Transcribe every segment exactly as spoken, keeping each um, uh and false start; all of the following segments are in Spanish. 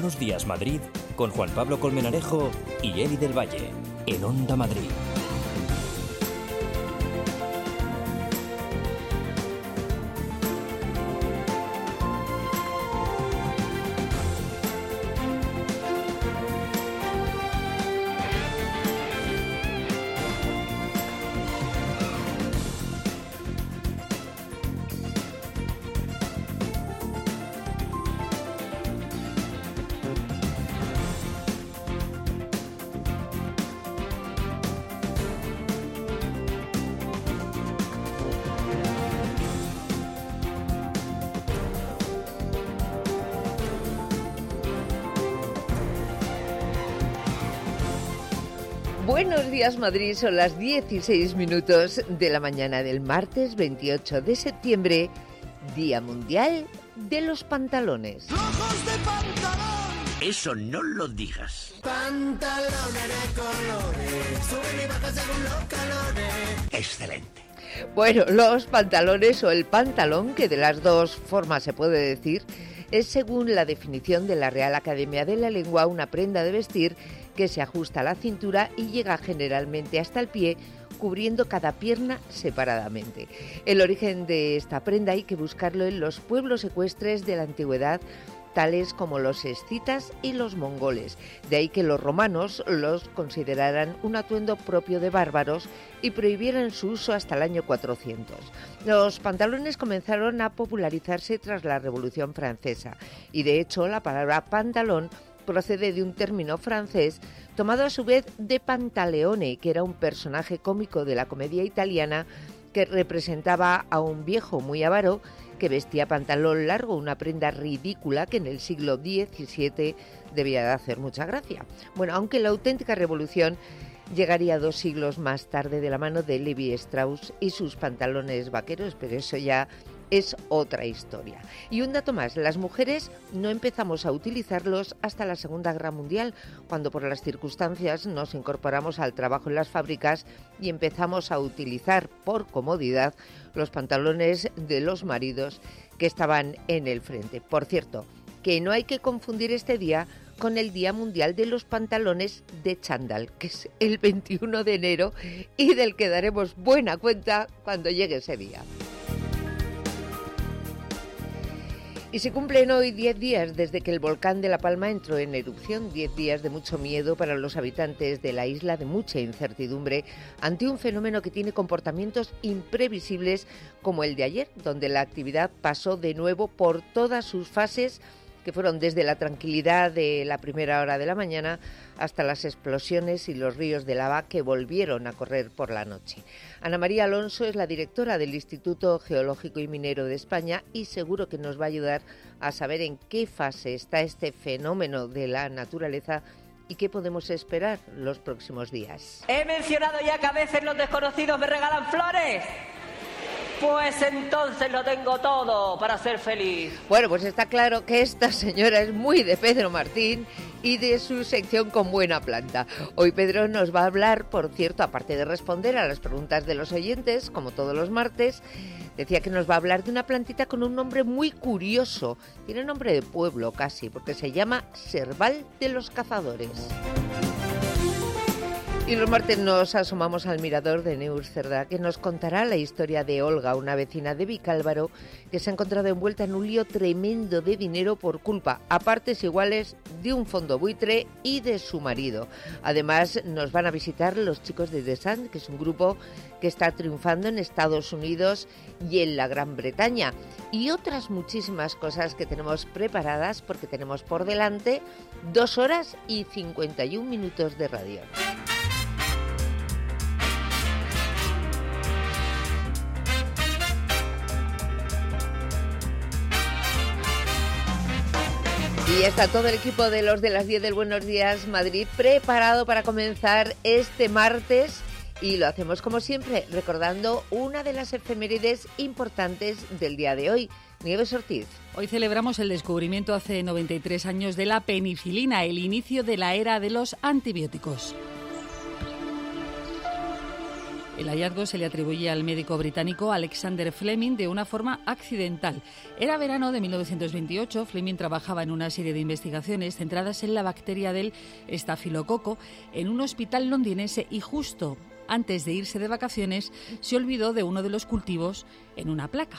Buenos Días Madrid con Juan Pablo Colmenarejo y Eli del Valle en Onda Madrid. Buenos días Madrid, son las dieciséis minutos de la mañana del martes veintiocho de septiembre, Día Mundial de los Pantalones. ¡Ojos de pantalón! Eso no lo digas. Pantalones de colores, suben y bajan según los calores. Excelente. Bueno, los pantalones o el pantalón, que de las dos formas se puede decir, es según la definición de la Real Academia de la Lengua una prenda de vestir que se ajusta a la cintura y llega generalmente hasta el pie, cubriendo cada pierna separadamente. El origen de esta prenda hay que buscarlo en los pueblos ecuestres de la antigüedad, tales como los escitas y los mongoles. De ahí que los romanos los consideraran un atuendo propio de bárbaros y prohibieran su uso hasta el año cuatrocientos. Los pantalones comenzaron a popularizarse tras la Revolución Francesa y, de hecho, la palabra pantalón procede de un término francés tomado a su vez de Pantaleone, que era un personaje cómico de la comedia italiana que representaba a un viejo muy avaro que vestía pantalón largo, una prenda ridícula que en el siglo diecisiete debía de hacer mucha gracia. Bueno, aunque la auténtica revolución llegaría dos siglos más tarde de la mano de Levi Strauss y sus pantalones vaqueros, pero eso ya es otra historia. Y un dato más, las mujeres no empezamos a utilizarlos hasta la Segunda Guerra Mundial, cuando por las circunstancias nos incorporamos al trabajo en las fábricas y empezamos a utilizar por comodidad los pantalones de los maridos que estaban en el frente. Por cierto, que no hay que confundir este día con el Día Mundial de los Pantalones de Chándal, que es el veintiuno de enero y del que daremos buena cuenta cuando llegue ese día. Y se cumplen hoy diez días desde que el volcán de La Palma entró en erupción, diez días de mucho miedo para los habitantes de la isla, de mucha incertidumbre ante un fenómeno que tiene comportamientos imprevisibles como el de ayer, donde la actividad pasó de nuevo por todas sus fases, que fueron desde la tranquilidad de la primera hora de la mañana hasta las explosiones y los ríos de lava que volvieron a correr por la noche. Ana María Alonso es la directora del Instituto Geológico y Minero de España y seguro que nos va a ayudar a saber en qué fase está este fenómeno de la naturaleza y qué podemos esperar los próximos días. He mencionado ya que a veces los desconocidos me regalan flores. Pues entonces lo tengo todo para ser feliz. Bueno, pues está claro que esta señora es muy de Pedro Martín y de su sección Con Buena Planta. Hoy Pedro nos va a hablar, por cierto, aparte de responder a las preguntas de los oyentes, como todos los martes, decía que nos va a hablar de una plantita con un nombre muy curioso. Tiene nombre de pueblo casi, porque se llama Serval de los Cazadores. Y los martes nos asomamos al mirador de Neus Cerdá, que nos contará la historia de Olga, una vecina de Vicálvaro, que se ha encontrado envuelta en un lío tremendo de dinero por culpa, a partes iguales, de un fondo buitre y de su marido. Además, nos van a visitar los chicos de The Sun, que es un grupo que está triunfando en Estados Unidos y en la Gran Bretaña. Y otras muchísimas cosas que tenemos preparadas, porque tenemos por delante dos horas y cincuenta y un minutos de radio. Y ya está todo el equipo de los de las diez del Buenos Días Madrid preparado para comenzar este martes y lo hacemos como siempre recordando una de las efemérides importantes del día de hoy. Nieves Ortiz. Hoy celebramos el descubrimiento hace noventa y tres años de la penicilina, el inicio de la era de los antibióticos. El hallazgo se le atribuye al médico británico Alexander Fleming de una forma accidental. Era verano de mil novecientos veintiocho, Fleming trabajaba en una serie de investigaciones centradas en la bacteria del estafilococo en un hospital londinense y justo antes de irse de vacaciones se olvidó de uno de los cultivos en una placa.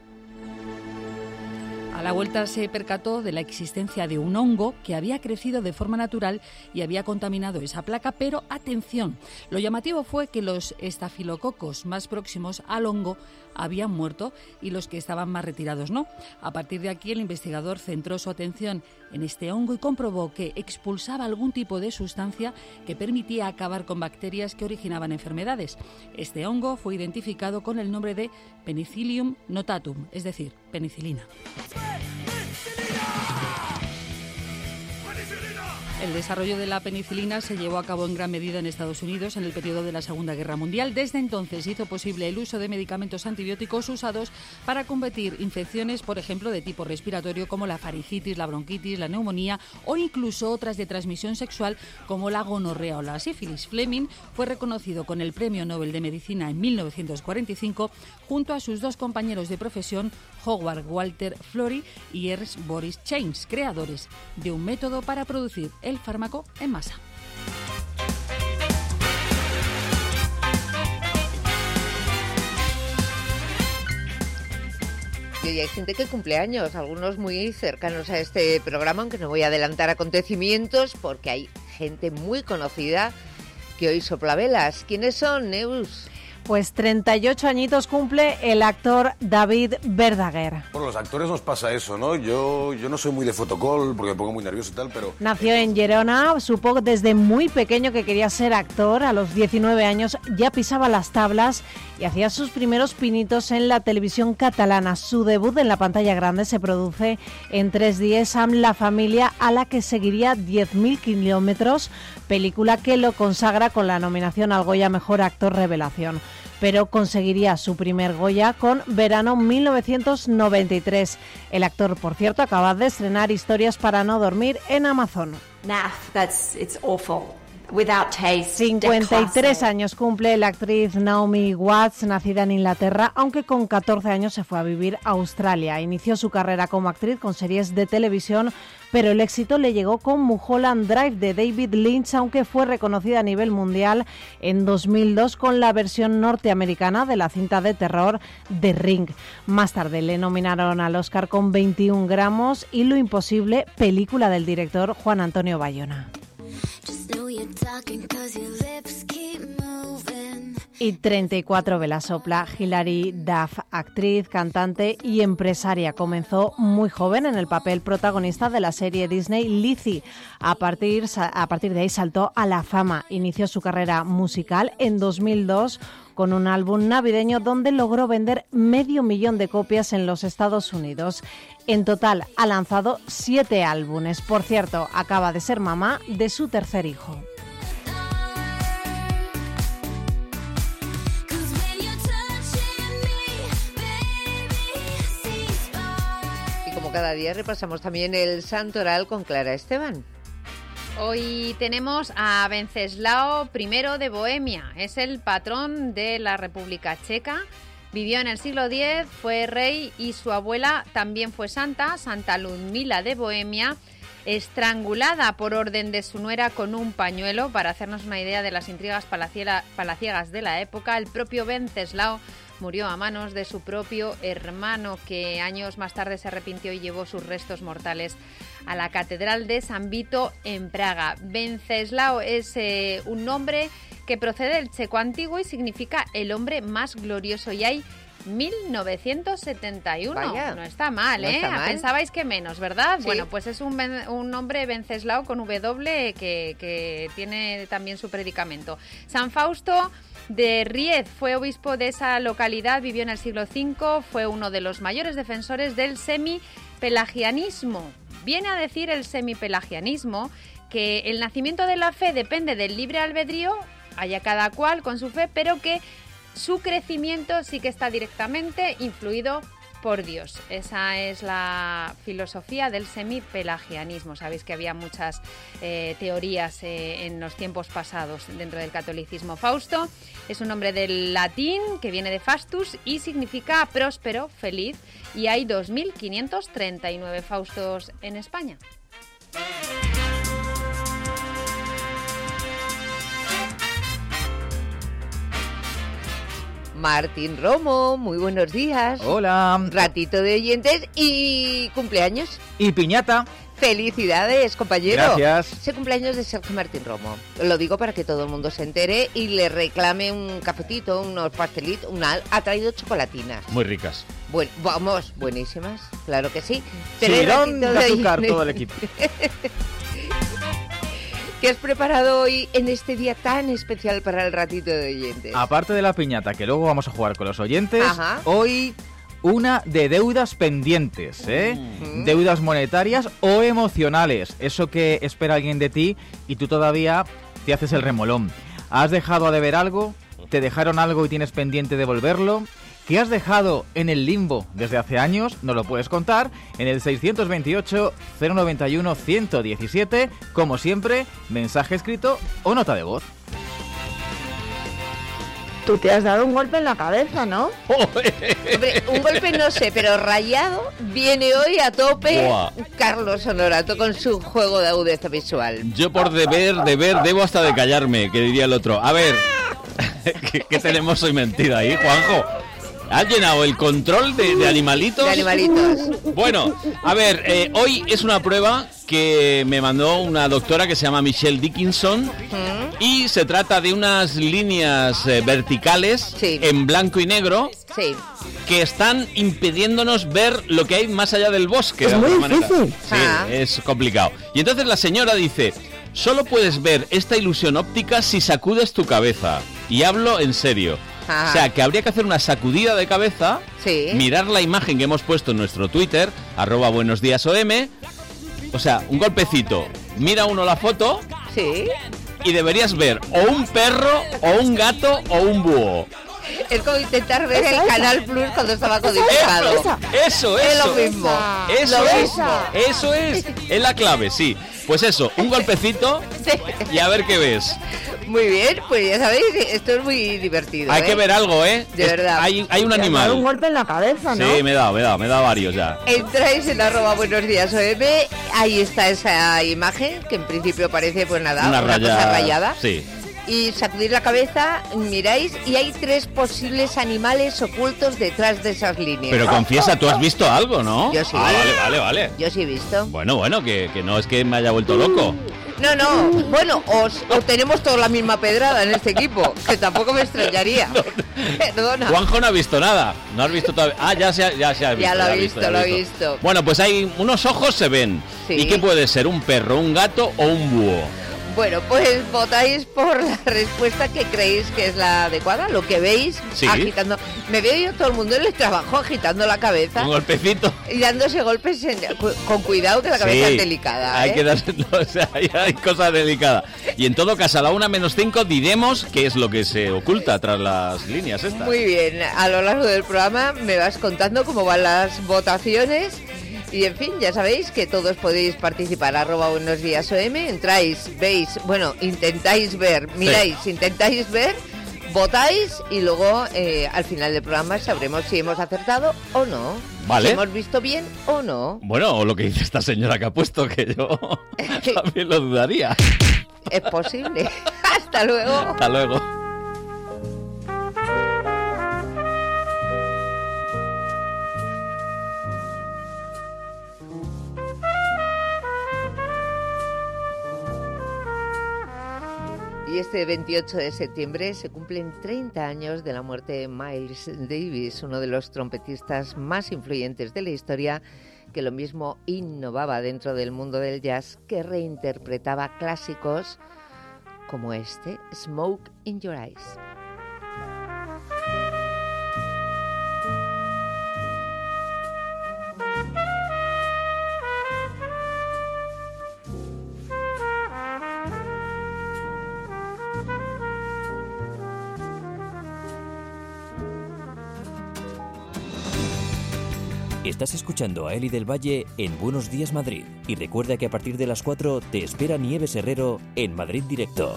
A la vuelta se percató de la existencia de un hongo que había crecido de forma natural y había contaminado esa placa, pero atención, lo llamativo fue que los estafilococos más próximos al hongo habían muerto y los que estaban más retirados no. A partir de aquí el investigador centró su atención en este hongo y comprobó que expulsaba algún tipo de sustancia que permitía acabar con bacterias que originaban enfermedades. Este hongo fue identificado con el nombre de Penicillium notatum, es decir, penicilina. El desarrollo de la penicilina se llevó a cabo en gran medida en Estados Unidos en el periodo de la Segunda Guerra Mundial. Desde entonces hizo posible el uso de medicamentos antibióticos usados para combatir infecciones, por ejemplo, de tipo respiratorio como la faringitis, la bronquitis, la neumonía o incluso otras de transmisión sexual como la gonorrea o la sífilis. Fleming fue reconocido con el Premio Nobel de Medicina en mil novecientos cuarenta y cinco junto a sus dos compañeros de profesión, Howard Walter Florey y Ernst Boris Chains, creadores de un método para producir el fármaco en masa. Y hay gente que cumple años, algunos muy cercanos a este programa, aunque no voy a adelantar acontecimientos porque hay gente muy conocida que hoy sopla velas. ¿Quiénes son, Neus? Pues treinta y ocho añitos cumple el actor David Verdaguer. Bueno, los actores nos pasa eso, ¿no? Yo, yo no soy muy de fotocall porque me pongo muy nervioso y tal, pero... Nació en Gerona, supo desde muy pequeño que quería ser actor. A los diecinueve años ya pisaba las tablas y hacía sus primeros pinitos en la televisión catalana. Su debut en la pantalla grande se produce en Tres días amb la familia, a la que seguiría diez mil kilómetros, película que lo consagra con la nominación al Goya Mejor Actor Revelación. Pero conseguiría su primer Goya con Verano mil novecientos noventa y tres. El actor, por cierto, acaba de estrenar Historias para no dormir en Amazon. Nah, that's it's awful. Without taste. cincuenta y tres años cumple la actriz Naomi Watts, nacida en Inglaterra, aunque con catorce años se fue a vivir a Australia. Inició su carrera como actriz con series de televisión, pero el éxito le llegó con Mulholland Drive de David Lynch, aunque fue reconocida a nivel mundial en dos mil dos con la versión norteamericana de la cinta de terror The Ring. Más tarde le nominaron al Oscar con veintiún gramos y Lo imposible, película del director Juan Antonio Bayona. Y treinta y cuatro velas sopla Hilary Duff, actriz, cantante y empresaria. Comenzó muy joven en el papel protagonista de la serie Disney Lizzie. A partir, a partir de ahí saltó a la fama. Inició su carrera musical en dos mil dos con un álbum navideño donde logró vender medio millón de copias en los Estados Unidos. En total ha lanzado siete álbumes. Por cierto, acaba de ser mamá de su tercer hijo. Y como cada día repasamos también el santoral con Clara Esteban. Hoy tenemos a Venceslao primero de Bohemia, es el patrón de la República Checa, vivió en el siglo diez, fue rey y su abuela también fue santa, Santa Ludmila de Bohemia, estrangulada por orden de su nuera con un pañuelo. Para hacernos una idea de las intrigas palaciegas de la época, el propio Venceslao murió a manos de su propio hermano, que años más tarde se arrepintió y llevó sus restos mortales a la Catedral de San Vito en Praga. Venceslao es eh, un nombre que procede del checo antiguo y significa el hombre más glorioso, y hay mil novecientos setenta y uno. Vaya, no está mal, no ¿eh? está mal. Pensabais que menos, ¿verdad? Sí. Bueno, pues es un, un nombre Venceslao con W que, que tiene también su predicamento. San Fausto de Riez fue obispo de esa localidad, vivió en el siglo cinco, fue uno de los mayores defensores del semipelagianismo. Viene a decir el semipelagianismo que el nacimiento de la fe depende del libre albedrío, haya cada cual con su fe, pero que su crecimiento sí que está directamente influido por Dios. Esa es la filosofía del semipelagianismo. Sabéis que había muchas eh, teorías eh, en los tiempos pasados dentro del catolicismo. Fausto es un nombre del latín que viene de fastus y significa próspero, feliz, y hay dos mil quinientos treinta y nueve Faustos en España. Martín Romo, muy buenos días. Hola. Ratito de oyentes y cumpleaños. Y piñata. Felicidades, compañero. Gracias. Ese cumpleaños de Sergio Martín Romo. Lo digo para que todo el mundo se entere y le reclame un cafetito, unos pastelitos, una... Ha traído chocolatinas. Muy ricas. Bueno, vamos, buenísimas, claro que sí. Tirón de azúcar todo el equipo. ¿Qué has preparado hoy en este día tan especial para el ratito de oyentes? Aparte de la piñata, que luego vamos a jugar con los oyentes, Ajá. hoy una de deudas pendientes, ¿eh? Uh-huh. Deudas monetarias o emocionales. Eso que espera alguien de ti y tú todavía te haces el remolón. ¿Has dejado a deber algo? ¿Te dejaron algo y tienes pendiente devolverlo? ¿Qué has dejado en el limbo desde hace años? Nos lo puedes contar en el seiscientos veintiocho, cero noventa y uno, ciento diecisiete. Como siempre, mensaje escrito o nota de voz. Tú te has dado un golpe en la cabeza, ¿no? Hombre, un golpe no sé, pero rayado viene hoy a tope. Buah. Carlos Honorato con su juego de agudeza visual. Yo por deber, deber, debo hasta de callarme, que diría el otro. A ver, ¿qué, qué tenemos hoy mentira ahí, Juanjo? ¿Has llenado el control de, de animalitos? De animalitos. Bueno, a ver, eh, hoy es una prueba que me mandó una doctora que se llama Michelle Dickinson. ¿Mm? Y se trata de unas líneas eh, verticales Sí. en blanco y negro Sí. que están impidiéndonos ver lo que hay más allá del bosque. Es de muy alguna manera. difícil. Sí, Ah. es complicado. Y entonces la señora dice, solo puedes ver esta ilusión óptica si sacudes tu cabeza. Y hablo en serio. Ah. O sea, que habría que hacer una sacudida de cabeza, Sí. mirar la imagen que hemos puesto en nuestro Twitter, arroba buenos días O M, o sea, un golpecito, mira uno la foto Sí. y deberías ver o un perro, o un gato, o un búho. Es como intentar ver Esa, el esa. Canal Plus cuando estaba codificado. esa. Eso, eso. Es lo mismo. Eso Lo es, mismo. eso es, es la clave, sí. Pues eso, un golpecito y a ver qué ves. Muy bien, pues ya sabéis, esto es muy divertido. Hay ¿eh? que ver algo, ¿eh? De Es- verdad. Hay, hay un Te has dado un animal. golpe en la cabeza, ¿no? Sí, me da, me da, me da varios ya. Entráis en arroba buenos días O M, ahí está esa imagen, que en principio parece pues nada, Una una, raya. cosa rayada. Sí. Y sacudís la cabeza, miráis y hay tres posibles animales ocultos detrás de esas líneas. Pero confiesa, tú has visto algo, ¿no? Yo sí. Ah, vale, vale, vale. Yo sí he visto. Bueno, bueno, que, que no es que me haya vuelto loco. No, no, bueno, os, o tenemos toda la misma pedrada en este equipo, que tampoco me extrañaría. Perdona. Juanjo no ha visto nada. No has visto todavía. Ah, ya se ha, ya se ha visto. Ya lo ha he visto, ya lo he visto. Bueno, pues hay unos ojos se ven. Sí. ¿Y qué puede ser? ¿Un perro, un gato o un búho? Bueno, pues votáis por la respuesta que creéis que es la adecuada, lo que veis Sí. agitando. Me veo yo todo el mundo en el trabajo agitando la cabeza Un golpecito. y dándose golpes en- cu- con cuidado que la cabeza Sí, es delicada. Hay ¿eh? que darse, no, o sea, hay, hay cosas delicadas. Y en todo caso, a la una menos cinco diremos qué es lo que se oculta tras las líneas estas. Muy bien, a lo largo del programa me vas contando cómo van las votaciones. Y en fin, ya sabéis que todos podéis participar, arroba buenos días O M, entráis, veis, bueno, intentáis ver, miráis, intentáis ver, votáis y luego eh, al final del programa sabremos si hemos acertado o no, Vale. si hemos visto bien o no. Bueno, o lo que dice esta señora que ha puesto, que yo también lo dudaría. Es posible. Hasta luego. Hasta luego. Y este veintiocho de septiembre se cumplen treinta años de la muerte de Miles Davis, uno de los trompetistas más influyentes de la historia, que lo mismo innovaba dentro del mundo del jazz, que reinterpretaba clásicos como este, Smoke in Your Eyes. Estás escuchando a Eli del Valle en Buenos Días Madrid. Y recuerda que a partir de las cuatro te espera Nieves Herrero en Madrid Directo.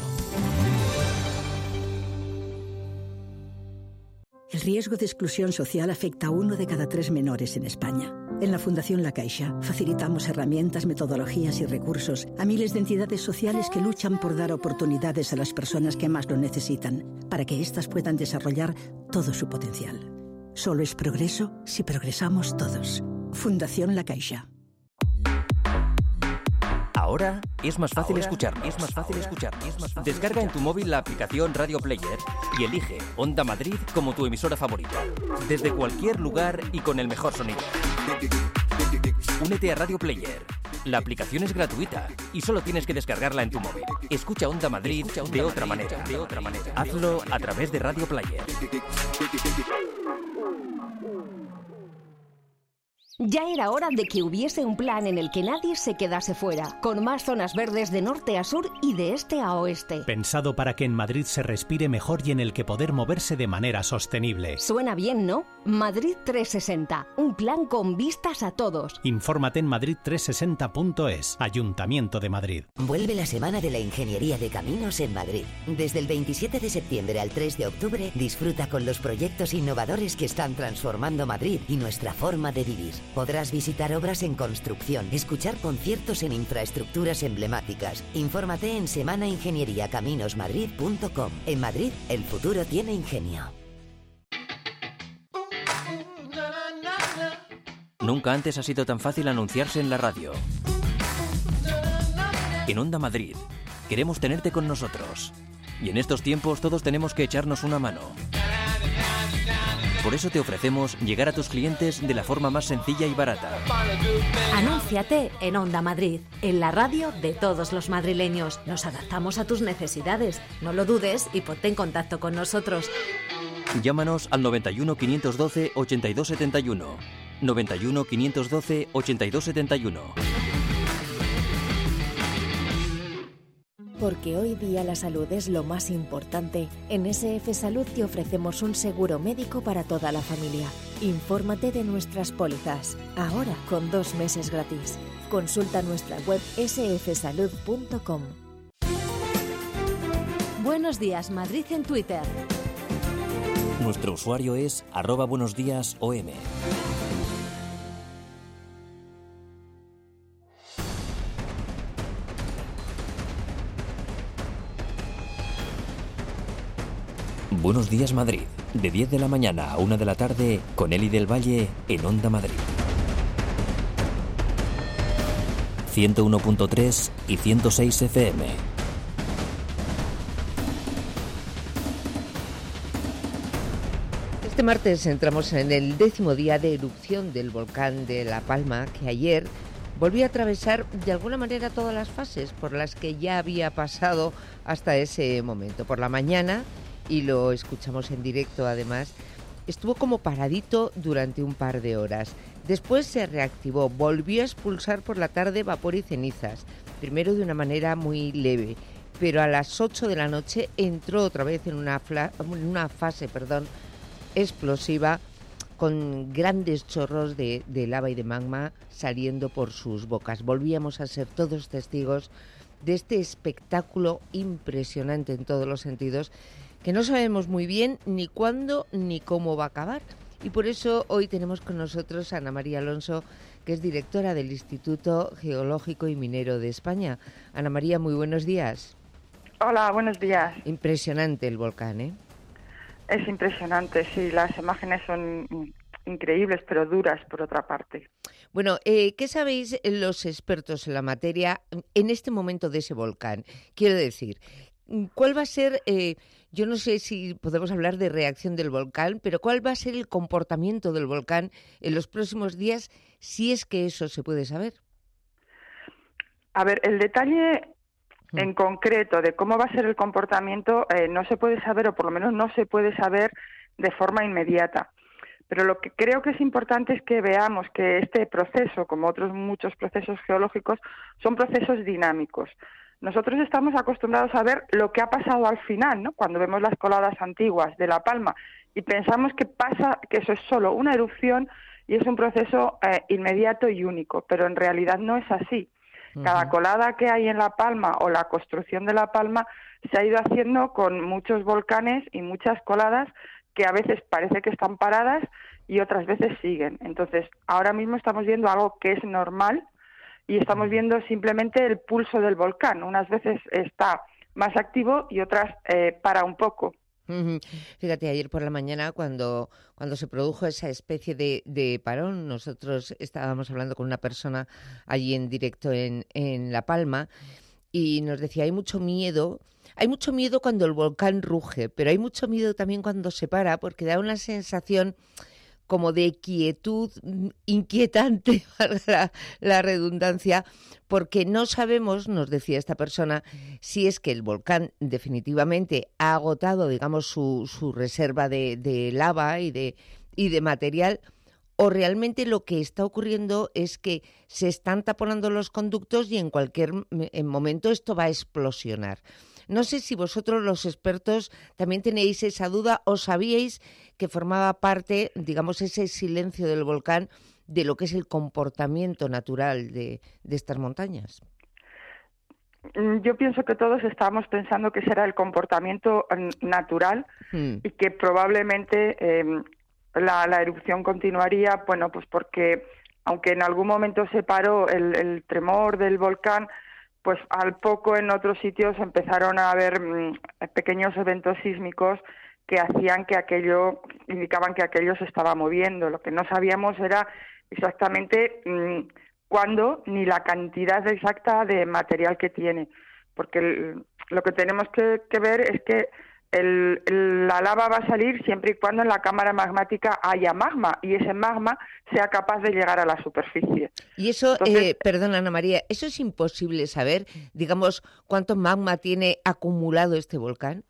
El riesgo de exclusión social afecta a uno de cada tres menores en España. En la Fundación La Caixa facilitamos herramientas, metodologías y recursos a miles de entidades sociales que luchan por dar oportunidades a las personas que más lo necesitan, para que éstas puedan desarrollar todo su potencial. Solo es progreso si progresamos todos. Fundación La Caixa. Ahora es más fácil Ahora escucharnos. Es más fácil escucharnos. Es más fácil Descarga en tu móvil la aplicación Radio Player y elige Onda Madrid como tu emisora favorita. Desde cualquier lugar y con el mejor sonido. Únete a Radio Player. La aplicación es gratuita y solo tienes que descargarla en tu móvil. Escucha Onda Madrid de otra manera. De otra manera. Hazlo a través de Radio Player. Ya era hora de que hubiese un plan en el que nadie se quedase fuera, con más zonas verdes de norte a sur y de este a oeste. Pensado para que en Madrid se respire mejor y en el que poder moverse de manera sostenible. Suena bien, ¿no? Madrid trescientos sesenta, un plan con vistas a todos. Infórmate en madrid trescientos sesenta punto es, Ayuntamiento de Madrid. Vuelve la Semana de la Ingeniería de Caminos en Madrid. Desde el veintisiete de septiembre al tres de octubre, disfruta con los proyectos innovadores que están transformando Madrid y nuestra forma de vivir. Podrás visitar obras en construcción, escuchar conciertos en infraestructuras emblemáticas. Infórmate en semana ingeniería caminos madrid punto com. En Madrid, el futuro tiene ingenio. Nunca antes ha sido tan fácil anunciarse en la radio. En Onda Madrid, queremos tenerte con nosotros. Y en estos tiempos todos tenemos que echarnos una mano. Por eso te ofrecemos llegar a tus clientes de la forma más sencilla y barata. Anúnciate en Onda Madrid, en la radio de todos los madrileños. Nos adaptamos a tus necesidades. No lo dudes y ponte en contacto con nosotros. Llámanos al noventa y uno, quinientos doce, ochenta y dos setenta y uno. noventa y uno, quinientos doce, ochenta y dos setenta y uno. Porque hoy día la salud es lo más importante, en S F Salud te ofrecemos un seguro médico para toda la familia. Infórmate de nuestras pólizas, ahora con dos meses gratis. Consulta nuestra web ese efe salud punto com. Buenos días, Madrid en Twitter. Nuestro usuario es arroba buenos días O M. Buenos días Madrid, de diez de la mañana a una de la tarde, con Eli del Valle en Onda Madrid. ciento uno punto tres y ciento seis F M. Este martes entramos en el décimo día de erupción del volcán de La Palma, que ayer volvió a atravesar de alguna manera todas las fases por las que ya había pasado hasta ese momento. Por la mañana, y lo escuchamos en directo además, estuvo como paradito durante un par de horas. Después se reactivó, volvió a expulsar por la tarde vapor y cenizas, primero de una manera muy leve, pero a las ocho de la noche entró otra vez en una, fla- en una fase perdón, explosiva, con grandes chorros de, de lava y de magma saliendo por sus bocas. Volvíamos a ser todos testigos de este espectáculo impresionante en todos los sentidos, que no sabemos muy bien ni cuándo ni cómo va a acabar. Y por eso hoy tenemos con nosotros a Ana María Alonso, que es directora del Instituto Geológico y Minero de España. Ana María, muy buenos días. Hola, buenos días. Impresionante el volcán, ¿eh? Es impresionante, sí, las imágenes son increíbles, pero duras por otra parte. Bueno, eh, ¿qué sabéis los expertos en la materia en este momento de ese volcán? Quiero decir, ¿cuál va a ser, eh, yo no sé si podemos hablar de reacción del volcán, pero cuál va a ser el comportamiento del volcán en los próximos días, si es que eso se puede saber? A ver, el detalle en concreto de cómo va a ser el comportamiento eh, no se puede saber, o por lo menos no se puede saber de forma inmediata. Pero lo que creo que es importante es que veamos que este proceso, como otros muchos procesos geológicos, son procesos dinámicos. Nosotros estamos acostumbrados a ver lo que ha pasado al final, ¿no? Cuando vemos las coladas antiguas de La Palma y pensamos que pasa, que eso es solo una erupción y es un proceso eh, inmediato y único, pero en realidad no es así. Cada colada que hay en La Palma o la construcción de La Palma se ha ido haciendo con muchos volcanes y muchas coladas que a veces parece que están paradas y otras veces siguen. Entonces, ahora mismo estamos viendo algo que es normal y estamos viendo simplemente el pulso del volcán. Unas veces está más activo y otras eh, para un poco. Uh-huh. Fíjate, ayer por la mañana cuando, cuando se produjo esa especie de, de parón, nosotros estábamos hablando con una persona allí en directo en, en La Palma y nos decía, hay mucho miedo, hay mucho miedo cuando el volcán ruge, pero hay mucho miedo también cuando se para porque da una sensación como de quietud inquietante, valga la, la redundancia, porque no sabemos, nos decía esta persona, si es que el volcán definitivamente ha agotado, digamos, su, su reserva de, de lava y de, y de material, o realmente lo que está ocurriendo es que se están taponando los conductos y en cualquier en momento esto va a explosionar. No sé si vosotros, los expertos, también tenéis esa duda o sabíais que formaba parte, digamos, ese silencio del volcán de lo que es el comportamiento natural de, de estas montañas. Yo pienso que todos estábamos pensando que será el comportamiento natural hmm. y que probablemente eh, la, la erupción continuaría, bueno, pues porque aunque en algún momento se paró el, el tremor del volcán, pues al poco en otros sitios empezaron a haber mmm, pequeños eventos sísmicos que hacían que aquello, indicaban que aquello se estaba moviendo. Lo que no sabíamos era exactamente mmm, cuándo ni la cantidad exacta de material que tiene, porque el, lo que tenemos que, que ver es que el, el, la lava va a salir siempre y cuando en la cámara magmática haya magma y ese magma sea capaz de llegar a la superficie. Y eso, Entonces, eh, perdona Ana María, eso es imposible saber, digamos, cuánto magma tiene acumulado este volcán.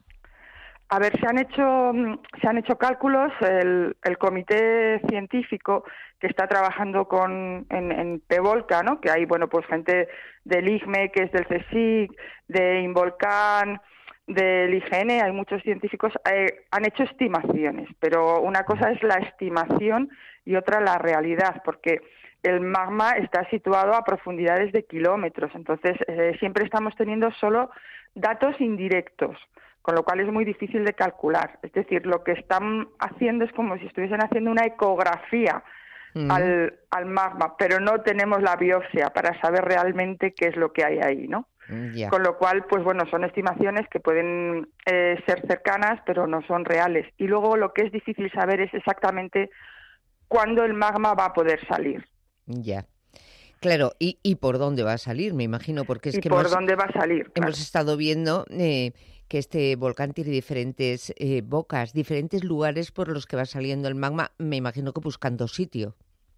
A ver, se han hecho se han hecho cálculos. El, el comité científico que está trabajando con en, en PEVOLCA, ¿no? Que hay, bueno, pues gente del I G M E, que es del CSIC, de Involcán, del I G N, hay muchos científicos, eh, han hecho estimaciones, pero una cosa es la estimación y otra la realidad, porque el magma está situado a profundidades de kilómetros, entonces eh, siempre estamos teniendo solo datos indirectos, con lo cual es muy difícil de calcular. Es decir, lo que están haciendo es como si estuviesen haciendo una ecografía mm. al, al magma, pero no tenemos la biopsia para saber realmente qué es lo que hay ahí, ¿no? Yeah. Con lo cual, pues bueno, son estimaciones que pueden eh, ser cercanas, pero no son reales. Y luego lo que es difícil saber es exactamente cuándo el magma va a poder salir. Ya. Yeah. Claro, ¿y, ¿y por dónde va a salir? Me imagino, porque es ¿Y que por hemos, dónde va a salir? Claro. Hemos estado viendo eh, que este volcán tiene diferentes eh, bocas, diferentes lugares por los que va saliendo el magma, me imagino que buscando sitio.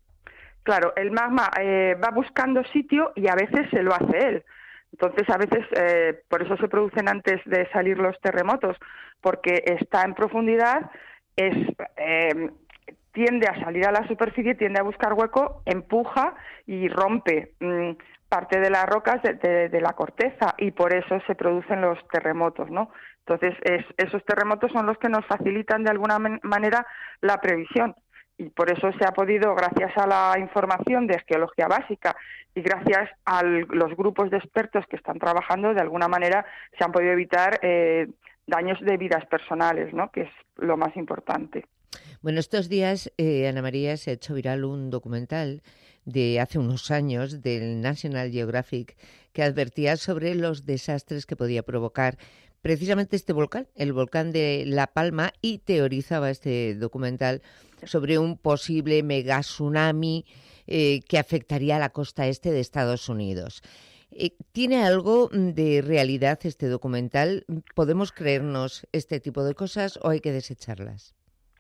Claro, el magma eh, va buscando sitio y a veces se lo hace él. Entonces, a veces, eh, por eso se producen antes de salir los terremotos, porque está en profundidad, es eh, tiende a salir a la superficie, tiende a buscar hueco, empuja y rompe mmm, parte de las rocas de, de, de la corteza, y por eso se producen los terremotos, ¿no? Entonces, es, esos terremotos son los que nos facilitan de alguna man- manera la previsión. Y por eso se ha podido, gracias a la información de geología básica y gracias a los grupos de expertos que están trabajando, de alguna manera se han podido evitar eh, daños de vidas personales, ¿no? Que es lo más importante. Bueno, estos días, eh, Ana María, se ha hecho viral un documental de hace unos años del National Geographic que advertía sobre los desastres que podía provocar precisamente este volcán, el volcán de La Palma, y teorizaba este documental sobre un posible mega tsunami eh, que afectaría a la costa este de Estados Unidos. Eh, ¿Tiene algo de realidad este documental? ¿Podemos creernos este tipo de cosas o hay que desecharlas?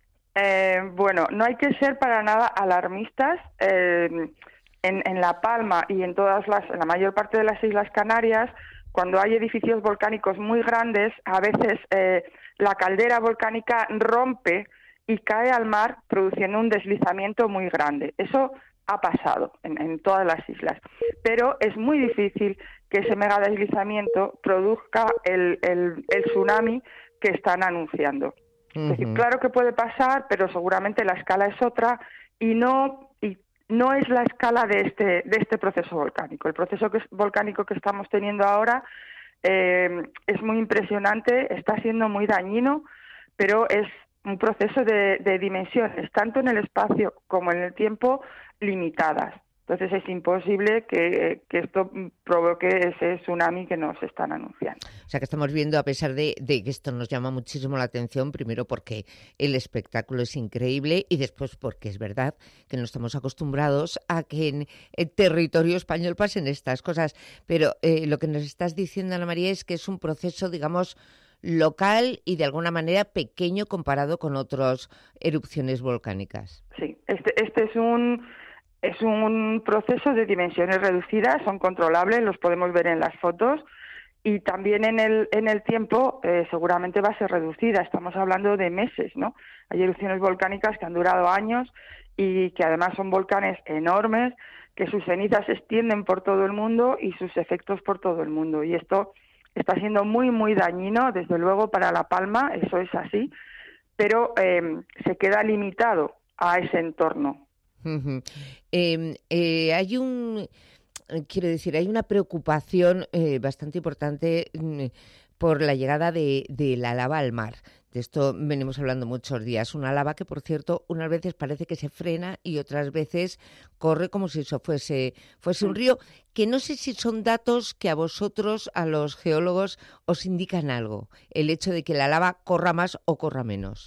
Eh, bueno, no hay que ser para nada alarmistas. Eh, en, en La Palma y en todas las, en la mayor parte de las Islas Canarias, cuando hay edificios volcánicos muy grandes, a veces eh, la caldera volcánica rompe y cae al mar, produciendo un deslizamiento muy grande. Eso ha pasado en, en todas las islas. Pero es muy difícil que ese megadeslizamiento produzca el, el, el tsunami que están anunciando. Uh-huh. Es decir, claro que puede pasar, pero seguramente la escala es otra y no no es la escala de este, de este proceso volcánico. El proceso que, volcánico que estamos teniendo ahora eh, es muy impresionante, está siendo muy dañino, pero es un proceso de, de dimensiones, tanto en el espacio como en el tiempo, limitadas. Entonces es imposible que, que esto provoque ese tsunami que nos están anunciando. O sea que estamos viendo, a pesar de, de que esto nos llama muchísimo la atención, primero porque el espectáculo es increíble y después porque es verdad que no estamos acostumbrados a que en el territorio español pasen estas cosas. Pero eh, lo que nos estás diciendo, Ana María, es que es un proceso, digamos, local y de alguna manera pequeño comparado con otras erupciones volcánicas. Sí, este, este es un... Es un proceso de dimensiones reducidas, son controlables, los podemos ver en las fotos y también en el en el tiempo eh, seguramente va a ser reducida. Estamos hablando de meses, ¿no? Hay erupciones volcánicas que han durado años y que además son volcanes enormes, que sus cenizas se extienden por todo el mundo y sus efectos por todo el mundo. Y esto está siendo muy, muy dañino, desde luego, para La Palma, eso es así, pero eh, se queda limitado a ese entorno. Uh-huh. Eh, eh, hay un, quiero decir, hay una preocupación eh, bastante importante mm, por la llegada de, de la lava al mar. De esto venimos hablando muchos días. Una lava que, por cierto, unas veces parece que se frena y otras veces corre como si eso fuese, fuese un río, que no sé si son datos que a vosotros, a los geólogos, os indican algo. El hecho de que la lava corra más o corra menos.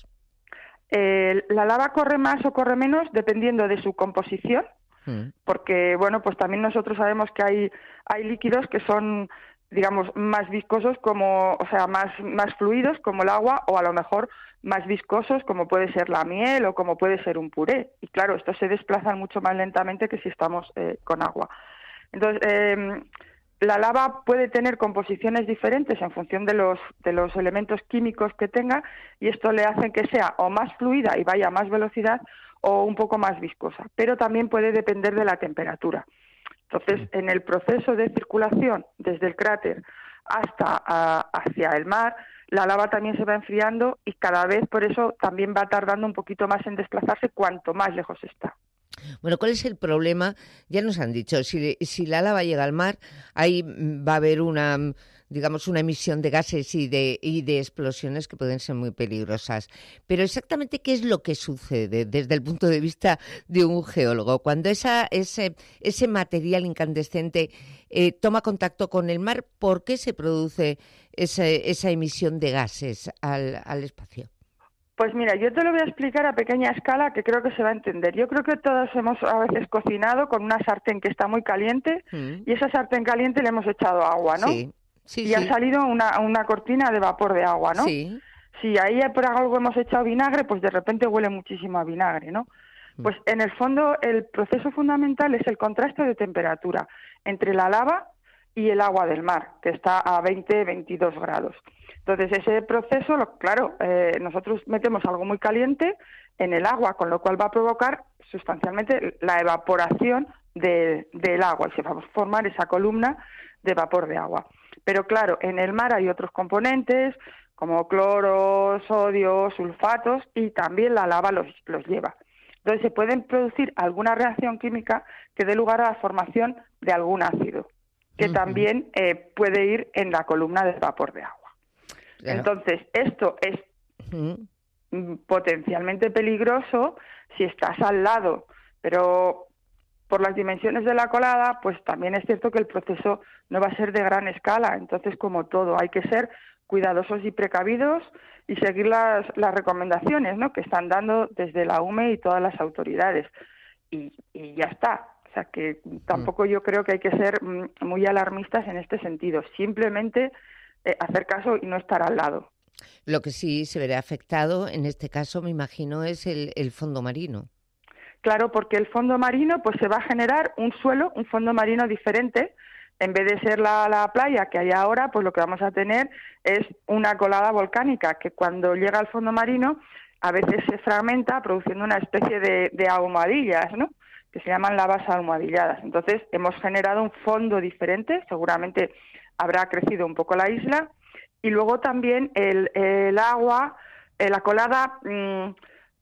Eh, la lava corre más o corre menos dependiendo de su composición, mm. porque bueno, pues también nosotros sabemos que hay hay líquidos que son, digamos, más viscosos, como, o sea, más más fluidos como el agua, o a lo mejor más viscosos como puede ser la miel o como puede ser un puré. Y claro, estos se desplazan mucho más lentamente que si estamos eh, con agua. Entonces, eh, la lava puede tener composiciones diferentes en función de los de los elementos químicos que tenga, y esto le hace que sea o más fluida y vaya a más velocidad o un poco más viscosa, pero también puede depender de la temperatura. Entonces, en el proceso de circulación desde el cráter hasta a, hacia el mar, la lava también se va enfriando y cada vez por eso también va tardando un poquito más en desplazarse cuanto más lejos está. Bueno, ¿cuál es el problema? Ya nos han dicho, si, si la lava llega al mar, ahí va a haber una, digamos, una emisión de gases y de, y de explosiones que pueden ser muy peligrosas. Pero exactamente, ¿qué es lo que sucede desde el punto de vista de un geólogo? Cuando esa, ese, ese material incandescente eh, toma contacto con el mar, ¿por qué se produce ese, esa emisión de gases al, al espacio? Pues mira, yo te lo voy a explicar a pequeña escala que creo que se va a entender. Yo creo que todos hemos a veces cocinado con una sartén que está muy caliente mm. y esa sartén caliente le hemos echado agua, ¿no? Sí, sí, y sí. ha salido una, una cortina de vapor de agua, ¿no? Sí. Si ahí por algo hemos echado vinagre, pues de repente huele muchísimo a vinagre, ¿no? Mm. Pues en el fondo el proceso fundamental es el contraste de temperatura entre la lava y el agua del mar, que está a veinte, veintidós grados. Entonces, ese proceso, claro, eh, nosotros metemos algo muy caliente en el agua, con lo cual va a provocar sustancialmente la evaporación de, del agua y se va a formar esa columna de vapor de agua. Pero claro, en el mar hay otros componentes como cloro, sodio, sulfatos, y también la lava los, los lleva. Entonces, se pueden producir alguna reacción química que dé lugar a la formación de algún ácido, que uh-huh. también eh, puede ir en la columna de vapor de agua. Claro. Entonces, esto es uh-huh. potencialmente peligroso si estás al lado, pero por las dimensiones de la colada, pues también es cierto que el proceso no va a ser de gran escala. Entonces, como todo, hay que ser cuidadosos y precavidos y seguir las, las recomendaciones, ¿no?, que están dando desde la U M E y todas las autoridades. Y, y ya está. O sea, que tampoco yo creo que hay que ser muy alarmistas en este sentido. Simplemente eh, hacer caso y no estar al lado. Lo que sí se verá afectado, en este caso, me imagino, es el, el fondo marino. Claro, porque el fondo marino pues se va a generar un suelo, un fondo marino diferente. En vez de ser la, la playa que hay ahora, pues lo que vamos a tener es una colada volcánica que cuando llega al fondo marino a veces se fragmenta produciendo una especie de, de almohadillas, ¿no?, que se llaman lavas almohadilladas. Entonces hemos generado un fondo diferente, seguramente habrá crecido un poco la isla, y luego también el, el agua, eh, la colada mmm,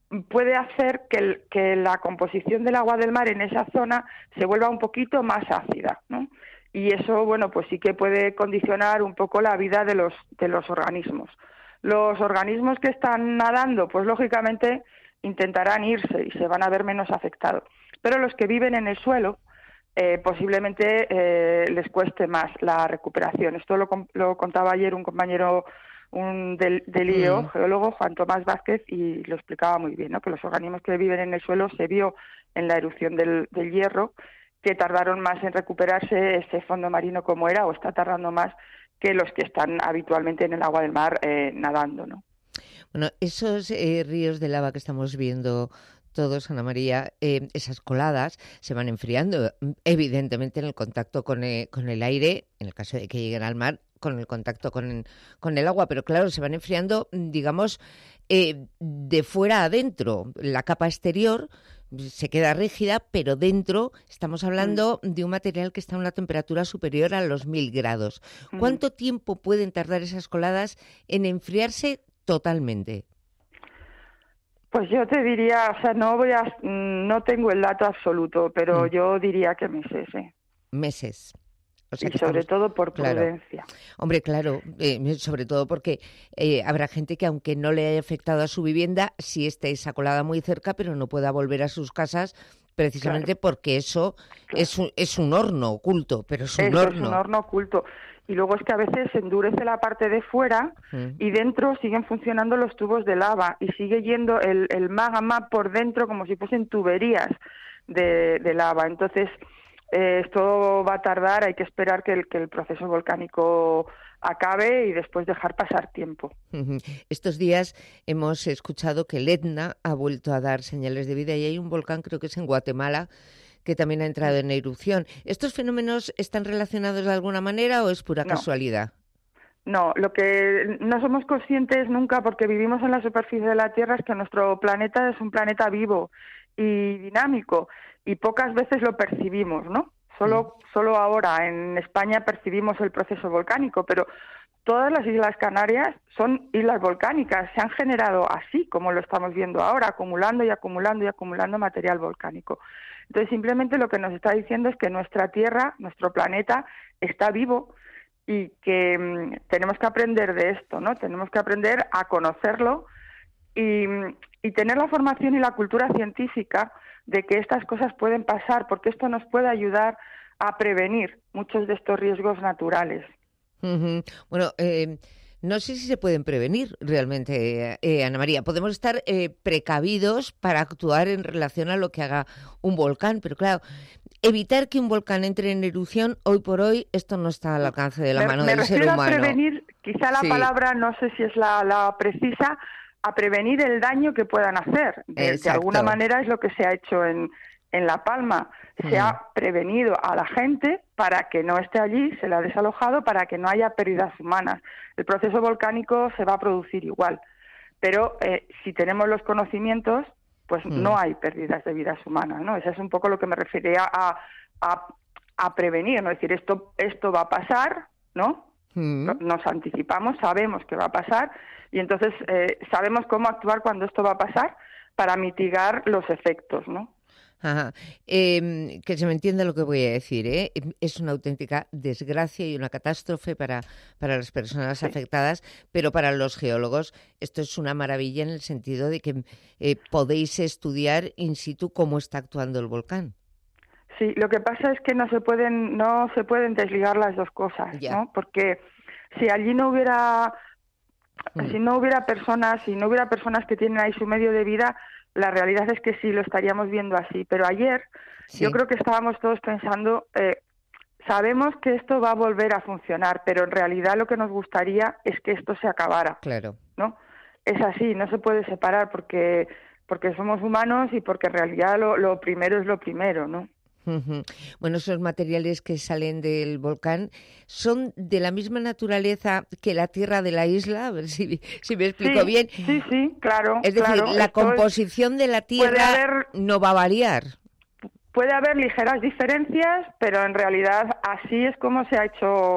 puede hacer que, el, que la composición del agua del mar en esa zona se vuelva un poquito más ácida, ¿no? Y eso, bueno, pues sí que puede condicionar un poco la vida de los, de los organismos. Los organismos que están nadando, pues lógicamente intentarán irse y se van a ver menos afectados. Pero los que viven en el suelo, eh, posiblemente eh, les cueste más la recuperación. Esto lo, lo contaba ayer un compañero un del, del I E O, mm. geólogo, Juan Tomás Vázquez, y lo explicaba muy bien, ¿no? Que los organismos que viven en el suelo se vio en la erupción del, del hierro que tardaron más en recuperarse ese fondo marino como era, o está tardando más que los que están habitualmente en el agua del mar eh, nadando, ¿no? Bueno, esos eh, ríos de lava que estamos viendo todos, Ana María, eh, esas coladas se van enfriando, evidentemente en el contacto con el, con el aire, en el caso de que lleguen al mar, con el contacto con, con el agua, pero claro, se van enfriando, digamos, eh, de fuera a adentro. La capa exterior se queda rígida, pero dentro estamos hablando mm. de un material que está a una temperatura superior a los mil grados. Mm. ¿Cuánto tiempo pueden tardar esas coladas en enfriarse totalmente? Pues yo te diría, o sea, no voy a, no tengo el dato absoluto, pero mm. yo diría que meses, ¿eh? Meses. O sea, y sobre estamos... todo por prudencia. Claro. Hombre, claro, eh, sobre todo porque eh, habrá gente que aunque no le haya afectado a su vivienda, sí esté esa colada muy cerca, pero no pueda volver a sus casas precisamente claro. porque eso claro. es, un, es un horno oculto, pero es un eso horno. Es un horno oculto. Y luego es que a veces se endurece la parte de fuera mm. y dentro siguen funcionando los tubos de lava y sigue yendo el, el magma por dentro como si fuesen tuberías de, de lava. Entonces... Eh, esto va a tardar, hay que esperar que el, que el proceso volcánico acabe y después dejar pasar tiempo. Uh-huh. Estos días hemos escuchado que el Etna ha vuelto a dar señales de vida y hay un volcán, creo que es en Guatemala, que también ha entrado en erupción. ¿Estos fenómenos están relacionados de alguna manera o es pura no. casualidad? No, lo que no somos conscientes nunca porque vivimos en la superficie de la Tierra es que nuestro planeta es un planeta vivo y dinámico y pocas veces lo percibimos, ¿no? Solo, mm. solo ahora en España percibimos el proceso volcánico, pero todas las Islas Canarias son islas volcánicas, se han generado así como lo estamos viendo ahora, acumulando y acumulando y acumulando material volcánico. Entonces simplemente lo que nos está diciendo es que nuestra Tierra, nuestro planeta, está vivo y que mmm, tenemos que aprender de esto, ¿no? Tenemos que aprender a conocerlo y, y tener la formación y la cultura científica de que estas cosas pueden pasar, porque esto nos puede ayudar a prevenir muchos de estos riesgos naturales. Uh-huh. Bueno, eh, no sé si se pueden prevenir realmente, eh, Ana María. Podemos estar eh, precavidos para actuar en relación a lo que haga un volcán, pero claro, evitar que un volcán entre en erupción, hoy por hoy, esto no está al alcance de la me, mano me del ser humano. Me refiero a prevenir, quizá la sí. palabra, no sé si es la, la precisa, a prevenir el daño que puedan hacer. De, de alguna manera es lo que se ha hecho en, en La Palma. Se mm. ha prevenido a la gente para que no esté allí, se la ha desalojado para que no haya pérdidas humanas. El proceso volcánico se va a producir igual, pero eh, si tenemos los conocimientos, pues mm. no hay pérdidas de vidas humanas, ¿no? Eso es un poco lo que me refería a, a, a prevenir, ¿no? Es decir, esto, esto va a pasar, ¿no? Mm. Nos anticipamos, sabemos que va a pasar, y entonces eh, sabemos cómo actuar cuando esto va a pasar para mitigar los efectos, ¿no? Ajá. Eh, que se me entienda lo que voy a decir, ¿eh? Es una auténtica desgracia y una catástrofe para, para las personas sí. afectadas, pero para los geólogos esto es una maravilla en el sentido de que eh, podéis estudiar in situ cómo está actuando el volcán. Sí, lo que pasa es que no se pueden no se pueden desligar las dos cosas, ya. ¿no? Porque si allí no hubiera mm. si no hubiera personas, si no hubiera personas que tienen ahí su medio de vida, la realidad es que sí, lo estaríamos viendo así. Pero ayer sí. yo creo que estábamos todos pensando, eh, sabemos que esto va a volver a funcionar, pero en realidad lo que nos gustaría es que esto se acabara. Claro. ¿No? Es así, no se puede separar porque porque somos humanos y porque en realidad lo, lo primero es lo primero, ¿no? Uh-huh. Bueno, esos materiales que salen del volcán son de la misma naturaleza que la tierra de la isla, a ver si, si me explico sí, bien. Sí, sí, claro. Es decir, claro, la composición es, de la tierra haber, no va a variar. Puede haber ligeras diferencias, pero en realidad así es como se ha hecho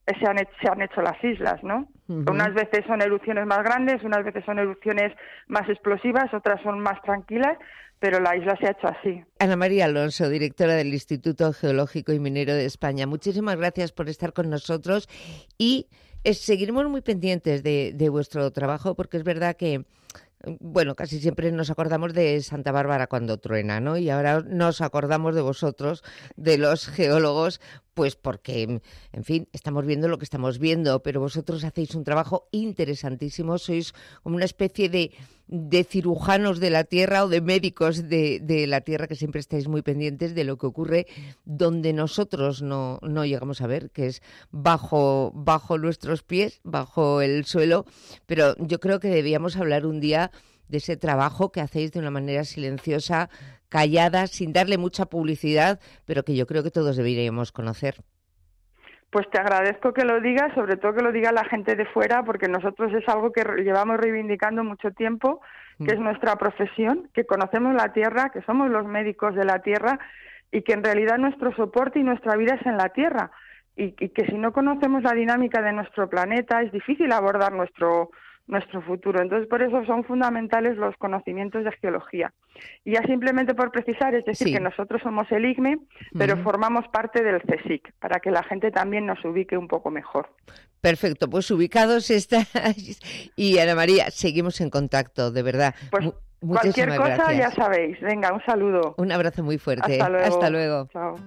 se han, hecho, se han hecho las islas, ¿no? Uh-huh. Unas veces son erupciones más grandes, unas veces son erupciones más explosivas, otras son más tranquilas, pero la isla se ha hecho así. Ana María Alonso, directora del Instituto Geológico y Minero de España, muchísimas gracias por estar con nosotros y eh, seguiremos muy pendientes de, de vuestro trabajo, porque es verdad que bueno, casi siempre nos acordamos de Santa Bárbara cuando truena, ¿no? Y ahora nos acordamos de vosotros, de los geólogos, pues porque, en fin, estamos viendo lo que estamos viendo, pero vosotros hacéis un trabajo interesantísimo, sois como una especie de, de cirujanos de la Tierra o de médicos de, de la Tierra, que siempre estáis muy pendientes de lo que ocurre donde nosotros no, no llegamos a ver, que es bajo, bajo nuestros pies, bajo el suelo, pero yo creo que debíamos hablar un día de ese trabajo que hacéis de una manera silenciosa, callada, sin darle mucha publicidad, pero que yo creo que todos deberíamos conocer. Pues te agradezco que lo digas, sobre todo que lo diga la gente de fuera, porque nosotros es algo que llevamos reivindicando mucho tiempo, que es nuestra profesión, que conocemos la Tierra, que somos los médicos de la Tierra y que en realidad nuestro soporte y nuestra vida es en la Tierra y, y que si no conocemos la dinámica de nuestro planeta es difícil abordar nuestro nuestro futuro. Entonces, por eso son fundamentales los conocimientos de geología. Y ya simplemente por precisar, es decir, sí. que nosotros somos el I C M E, pero uh-huh. formamos parte del CSIC, para que la gente también nos ubique un poco mejor. Perfecto, pues ubicados estáis. Y Ana María, seguimos en contacto, de verdad. Pues M- cualquier cosa gracias. Ya sabéis. Venga, un saludo. Un abrazo muy fuerte. Hasta luego. Hasta luego. Chao.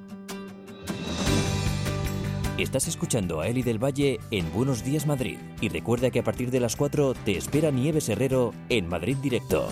Estás escuchando a Eli del Valle en Buenos Días Madrid. Y recuerda que a partir de las cuatro te espera Nieves Herrero en Madrid Directo.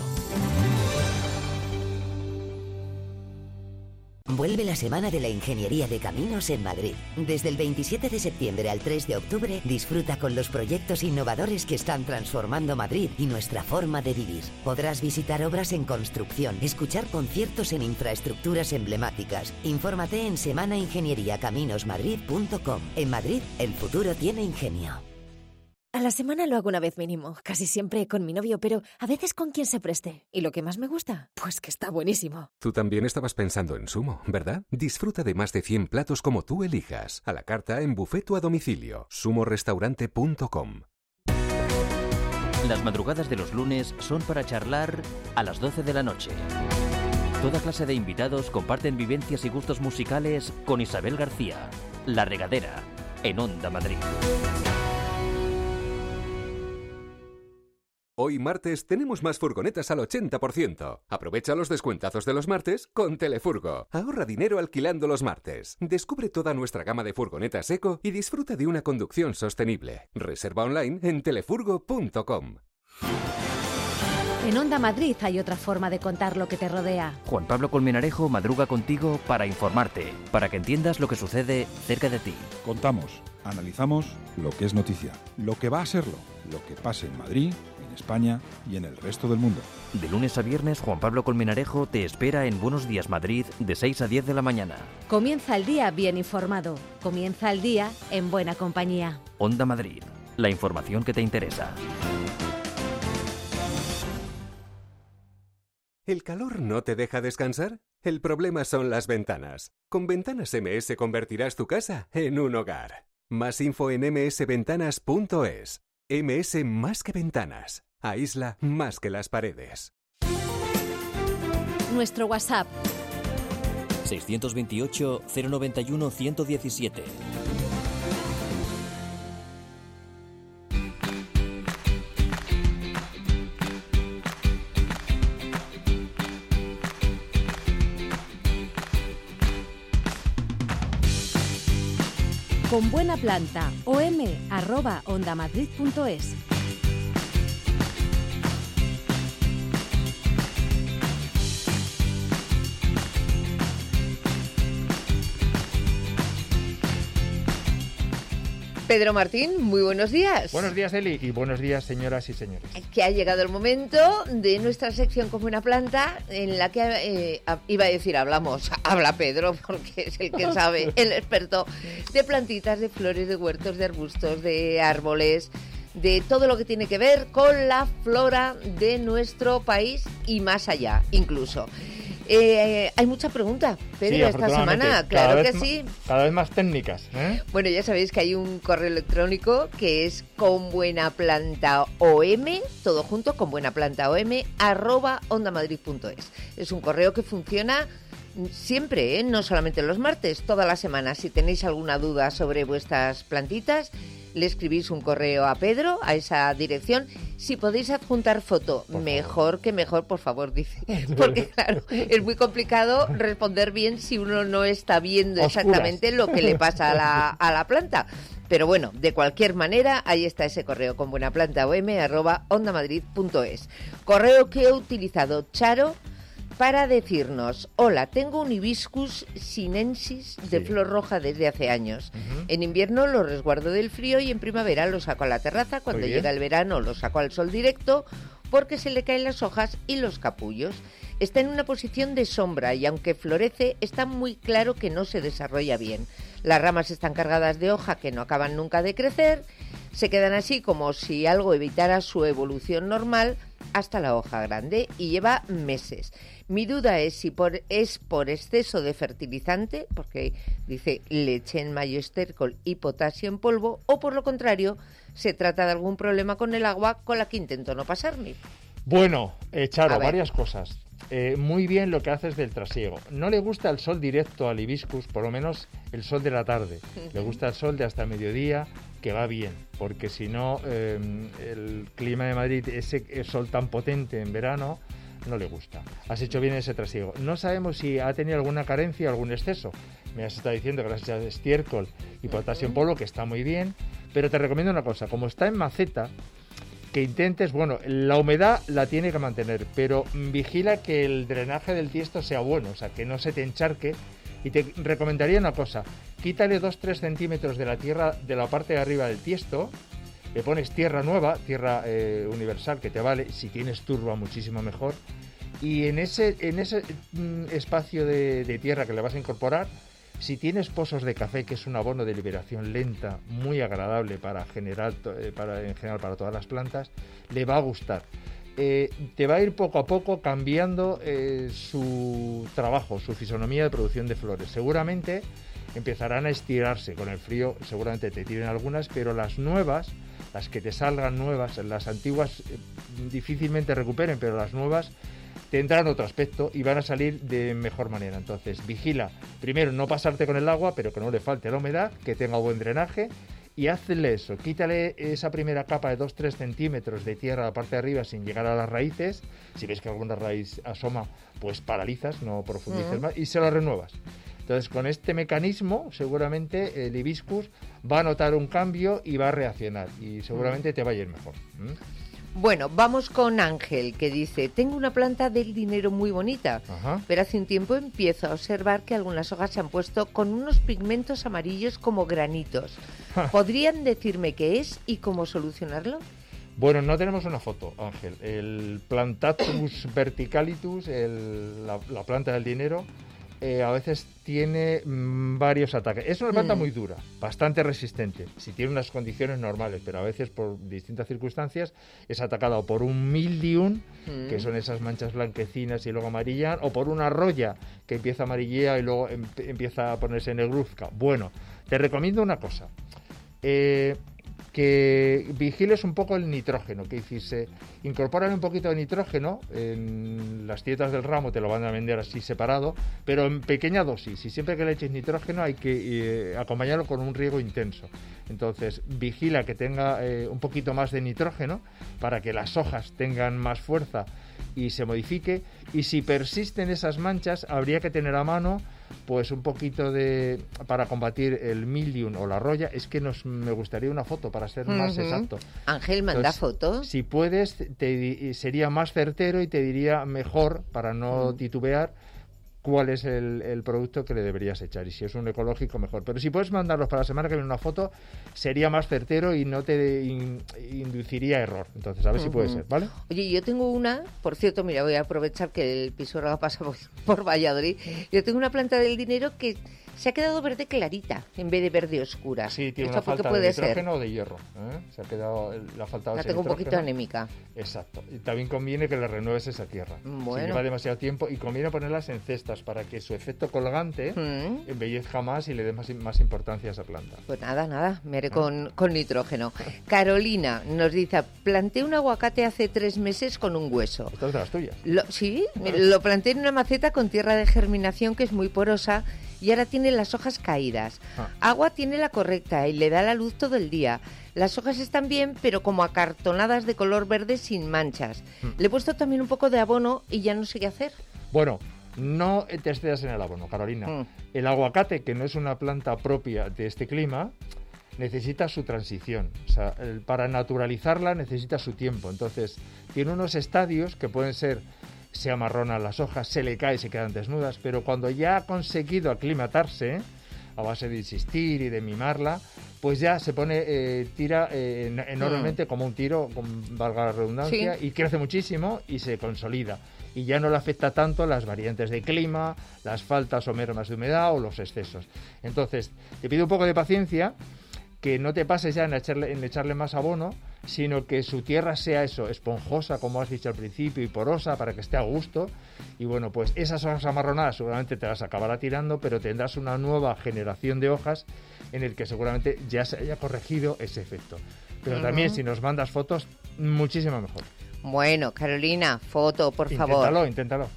Vuelve la Semana de la Ingeniería de Caminos en Madrid. Desde el veintisiete de septiembre al tres de octubre, disfruta con los proyectos innovadores que están transformando Madrid y nuestra forma de vivir. Podrás visitar obras en construcción, escuchar conciertos en infraestructuras emblemáticas. Infórmate en semana ingeniería caminos madrid punto com. En Madrid, el futuro tiene ingenio. A la semana lo hago una vez mínimo, casi siempre con mi novio, pero a veces con quien se preste. ¿Y lo que más me gusta? Pues que está buenísimo. Tú también estabas pensando en Sumo, ¿verdad? Disfruta de más de cien platos como tú elijas. A la carta, en buffet o a domicilio. sumo restaurante punto com. Las madrugadas de los lunes son para charlar a las doce de la noche. Toda clase de invitados comparten vivencias y gustos musicales con Isabel García. La Regadera, en Onda Madrid. Hoy martes tenemos más furgonetas al ochenta por ciento. Aprovecha los descuentazos de los martes con Telefurgo. Ahorra dinero alquilando los martes. Descubre toda nuestra gama de furgonetas eco y disfruta de una conducción sostenible. Reserva online en telefurgo punto com. En Onda Madrid hay otra forma de contar lo que te rodea. Juan Pablo Colmenarejo madruga contigo para informarte, para que entiendas lo que sucede cerca de ti. Contamos, analizamos lo que es noticia, lo que va a serlo, lo que pase en Madrid, en España y en el resto del mundo. De lunes a viernes, Juan Pablo Colmenarejo te espera en Buenos Días Madrid de seis a diez de la mañana. Comienza el día bien informado. Comienza el día en buena compañía. Onda Madrid, la información que te interesa. ¿El calor no te deja descansar? El problema son las ventanas. Con Ventanas M S convertirás tu casa en un hogar. Más info en eme ese ventanas punto es. M S más que ventanas. Aísla más que las paredes. Nuestro WhatsApp. seiscientos veintiocho, cero noventa y uno, ciento diecisiete. Con buena planta, om arroba ondamadrid punto es. Pedro Martín, muy buenos días. Buenos días, Eli, y buenos días, señoras y señores. Que ha llegado el momento de nuestra sección Como una planta, en la que, eh, iba a decir hablamos, habla Pedro, porque es el que sabe, el experto de plantitas, de flores, de huertos, de arbustos, de árboles, de todo lo que tiene que ver con la flora de nuestro país y más allá, incluso. Eh, hay mucha pregunta, Pedro, sí, esta semana, claro que sí. Cada vez más técnicas, ¿eh? Bueno, ya sabéis que hay un correo electrónico que es con buena planta om, todo junto, con buena planta om, arroba ondamadrid punto es. Es un correo que funciona siempre, ¿eh? No solamente los martes, toda la semana. Si tenéis alguna duda sobre vuestras plantitas, le escribís un correo a Pedro, a esa dirección. Si podéis adjuntar foto, por mejor favor. que mejor, por favor, dice. Porque claro, es muy complicado responder bien si uno no está viendo Oscuras. exactamente lo que le pasa a la, a la planta. Pero bueno, de cualquier manera, ahí está ese correo con buena planta om, arroba ondamadrid punto es. Correo que he utilizado Charo para decirnos: hola, tengo un hibiscus sinensis de sí. flor roja desde hace años. Uh-huh. En invierno lo resguardo del frío y en primavera lo saco a la terraza. Cuando llega el verano lo saco al sol directo porque se le caen las hojas y los capullos. Está en una posición de sombra y aunque florece, está muy claro que no se desarrolla bien. Las ramas están cargadas de hoja que no acaban nunca de crecer. Se quedan así como si algo evitara su evolución normal hasta la hoja grande y lleva meses. Mi duda es si por, es por exceso de fertilizante, porque dice leche en mayo, estiércol y potasio en polvo, o por lo contrario, se trata de algún problema con el agua con la que intento no pasarme. Bueno, eh, Charo, varias cosas. Eh, muy bien lo que haces del trasiego. No le gusta el sol directo al hibiscus, por lo menos el sol de la tarde. Uh-huh. Le gusta el sol de hasta mediodía, que va bien, porque si no, eh, el clima de Madrid, ese sol tan potente en verano, no le gusta. Has hecho bien ese trasiego. No sabemos si ha tenido alguna carencia o algún exceso. Me has estado diciendo que gracias a estiércol y potasio en polvo, que está muy bien, pero te recomiendo una cosa: como está en maceta, que intentes, bueno, la humedad la tiene que mantener, pero vigila que el drenaje del tiesto sea bueno, o sea, que no se te encharque. Y te recomendaría una cosa: quítale dos a tres centímetros de la tierra de la parte de arriba del tiesto, le pones tierra nueva, tierra eh, universal, que te vale. Si tienes turba, muchísimo mejor. Y en ese, en ese mm, espacio de, de tierra que le vas a incorporar, si tienes pozos de café, que es un abono de liberación lenta, muy agradable para generar, para, en general para todas las plantas, le va a gustar. Eh, te va a ir poco a poco cambiando eh, su trabajo, su fisonomía de producción de flores. Seguramente empezarán a estirarse con el frío, seguramente te tiren algunas, pero las nuevas, las que te salgan nuevas, las antiguas eh, difícilmente recuperen, pero las nuevas tendrán otro aspecto y van a salir de mejor manera. Entonces, vigila, primero, no pasarte con el agua, pero que no le falte la humedad, que tenga buen drenaje, y hazle eso, quítale esa primera capa de dos a tres centímetros de tierra a la parte de arriba sin llegar a las raíces. Si ves que alguna raíz asoma, pues paralizas, no profundices uh-huh. más, y se lo renuevas. Entonces, con este mecanismo, seguramente el hibiscus va a notar un cambio y va a reaccionar, y seguramente te va a ir mejor. ¿Mm? Bueno, vamos con Ángel, que dice: tengo una planta del dinero muy bonita, Ajá. pero hace un tiempo empiezo a observar que algunas hojas se han puesto con unos pigmentos amarillos como granitos. ¿Podrían decirme qué es y cómo solucionarlo? Bueno, no tenemos una foto, Ángel. El Plantatus verticalitus, el, la, la planta del dinero, Eh, a veces tiene mmm, varios ataques. Es una planta mm. muy dura, bastante resistente, si tiene unas condiciones normales, pero a veces por distintas circunstancias es atacada o por un mildium, mm. que son esas manchas blanquecinas y luego amarillan, o por una roya que empieza amarillea y luego em- empieza a ponerse negruzca. Bueno, te recomiendo una cosa. Eh... que vigiles un poco el nitrógeno, que decirse, incorporan un poquito de nitrógeno, en las tiendas del ramo te lo van a vender así separado, pero en pequeña dosis, y siempre que le eches nitrógeno hay que eh, acompañarlo con un riego intenso. Entonces, vigila que tenga eh, un poquito más de nitrógeno para que las hojas tengan más fuerza y se modifique, y si persisten esas manchas, habría que tener a mano pues un poquito de para combatir el mildium o la roya. Es que nos me gustaría una foto para ser uh-huh. más exacto. Ángel, manda Entonces, foto. Si puedes, te, sería más certero y te diría mejor, para no uh-huh. titubear, cuál es el, el producto que le deberías echar, y si es un ecológico mejor. Pero si puedes mandarlos para la semana que viene una foto, sería más certero y no te in, induciría error. Entonces, a ver uh-huh. si puede ser, ¿vale? Oye, yo tengo una, por cierto, mira, voy a aprovechar que el Pisuerga pasa por, por Valladolid. Yo tengo una planta del dinero que se ha quedado verde clarita en vez de verde oscura. Sí, tiene ¿Esto una falta puede de ser? nitrógeno o de hierro. ¿eh? Se ha quedado, la ha faltado La ese tengo un nitrógeno. poquito anémica. Exacto. Y también conviene que le renueves esa tierra. Bueno. Si lleva demasiado tiempo, y conviene ponerlas en cestas para que su efecto colgante Mm. embellezca más y le dé más, más importancia a esa planta. Pues nada, nada, me haré con, con nitrógeno. Carolina nos dice, planté un aguacate hace tres meses con un hueso. Esto es de las tuyas. Lo, sí, me- lo planté en una maceta con tierra de germinación que es muy porosa y ahora tiene las hojas caídas. Ah. Agua tiene la correcta y le da la luz todo el día. Las hojas están bien, pero como acartonadas de color verde sin manchas. Mm. Le he puesto también un poco de abono y ya no sé qué hacer. Bueno, no te excedas en el abono, Carolina. Mm. El aguacate, que no es una planta propia de este clima, necesita su transición. O sea, el- para naturalizarla necesita su tiempo. Entonces, tiene unos estadios que pueden ser, se amarronan las hojas, se le cae y se quedan desnudas, pero cuando ya ha conseguido aclimatarse, a base de insistir y de mimarla, pues ya se pone, eh, tira eh, en- enormemente como un tiro, con, valga la redundancia, Sí. y crece muchísimo y se consolida. Y ya no le afecta tanto las variantes de clima, las faltas o mermas de humedad o los excesos. Entonces, te pido un poco de paciencia, que no te pases ya en echarle, en echarle más abono, sino que su tierra sea eso, esponjosa, como has dicho al principio, y porosa, para que esté a gusto. Y bueno, pues esas hojas amarronadas seguramente te las acabará tirando, pero tendrás una nueva generación de hojas en el que seguramente ya se haya corregido ese efecto. Pero Ujú. también si nos mandas fotos, muchísimo mejor. Bueno, Carolina, foto, por favor. Inténtalo, inténtalo.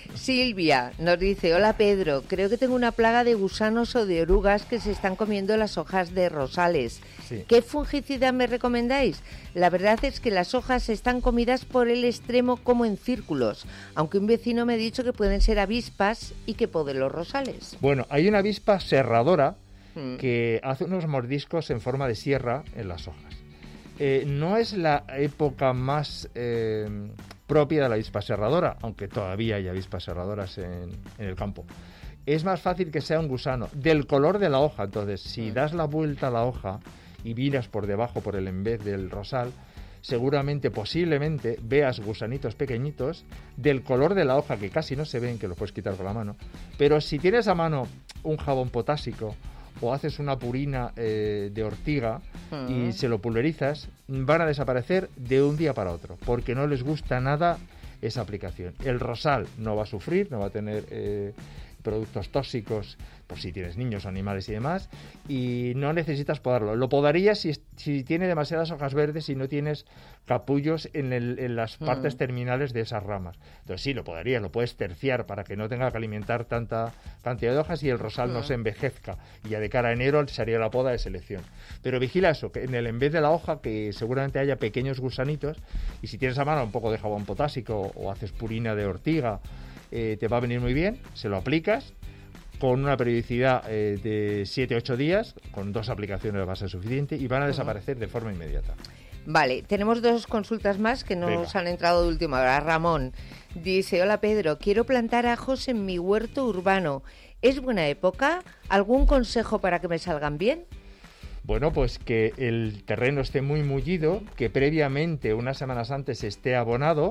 Silvia nos dice, hola Pedro, creo que tengo una plaga de gusanos o de orugas que se están comiendo las hojas de rosales. Sí. ¿Qué fungicida me recomendáis? La verdad es que las hojas están comidas por el extremo como en círculos, aunque un vecino me ha dicho que pueden ser avispas y que poden los rosales. Bueno, hay una avispa serradora Mm. que hace unos mordiscos en forma de sierra en las hojas. Eh, no es la época más eh, propia de la avispa serradora, aunque todavía hay avispas serradoras en, en el campo. Es más fácil que sea un gusano del color de la hoja. Entonces, si das la vuelta a la hoja y miras por debajo, por el en vez del rosal, seguramente, posiblemente, veas gusanitos pequeñitos del color de la hoja, que casi no se ven, que los puedes quitar con la mano. Pero si tienes a mano un jabón potásico o haces una purina eh, de ortiga y Mm. se lo pulverizas, van a desaparecer de un día para otro, porque no les gusta nada esa aplicación. El rosal no va a sufrir, no va a tener eh, productos tóxicos, por si tienes niños o animales y demás, y no necesitas podarlo. Lo podarías si, si tiene demasiadas hojas verdes y no tienes capullos en, el- en las Mm. partes terminales de esas ramas. Entonces sí, lo podarías, lo puedes terciar para que no tenga que alimentar tanta cantidad de hojas y el rosal no Mm. se envejezca. Y ya de cara a enero se haría la poda de selección. Pero vigila eso, que en el en vez de la hoja, que seguramente haya pequeños gusanitos, y si tienes a mano un poco de jabón potásico o haces purina de ortiga, eh, te va a venir muy bien, se lo aplicas con una periodicidad eh, de siete a ocho días, con dos aplicaciones va a ser suficiente y van a Ujú. desaparecer de forma inmediata. Vale, tenemos dos consultas más que nos Venga. han entrado de última hora. Ramón dice, hola Pedro, quiero plantar ajos en mi huerto urbano. ¿Es buena época? ¿Algún consejo para que me salgan bien? Bueno, pues que el terreno esté muy mullido, que previamente, unas semanas antes, esté abonado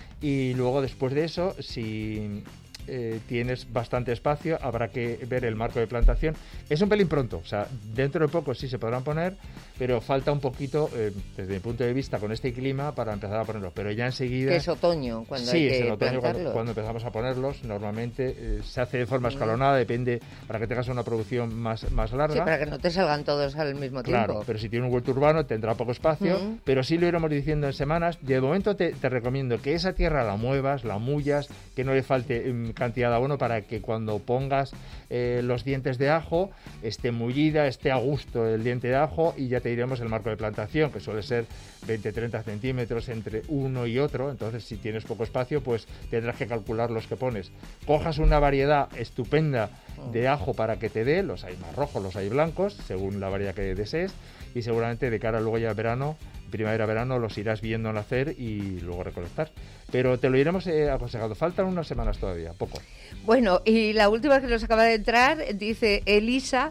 y luego después de eso, si eh, tienes bastante espacio, habrá que ver el marco de plantación. Es un pelín pronto, o sea, dentro de poco sí se podrán poner, pero falta un poquito, eh, desde mi punto de vista, con este clima, para empezar a ponerlos. Pero ya enseguida... Que es otoño, cuando sí, hay es que en otoño cuando, plantarlos. cuando empezamos a ponerlos. Normalmente eh, se hace de forma Mm. escalonada, depende, para que tengas una producción más, más larga. Sí, para que no te salgan todos al mismo Claro, tiempo. pero si tiene un huerto urbano tendrá poco espacio, Mm. pero sí lo iremos diciendo en semanas. De momento te, te recomiendo que esa tierra la muevas, la mullas, que no le falte mm, cantidad de abono para que cuando pongas eh, los dientes de ajo esté mullida, esté a gusto el diente de ajo y ya te diremos el marco de plantación, que suele ser veinte a treinta centímetros entre uno y otro. Entonces, si tienes poco espacio, pues tendrás que calcular los que pones. Cojas una variedad estupenda de ajo para que te dé, los hay más rojos, los hay blancos, según la variedad que desees, y seguramente de cara luego ya al verano, primavera-verano, los irás viendo nacer y luego recolectar. Pero te lo iremos eh, aconsejando. Faltan unas semanas todavía, poco. Bueno, y la última que nos acaba de entrar dice Elisa,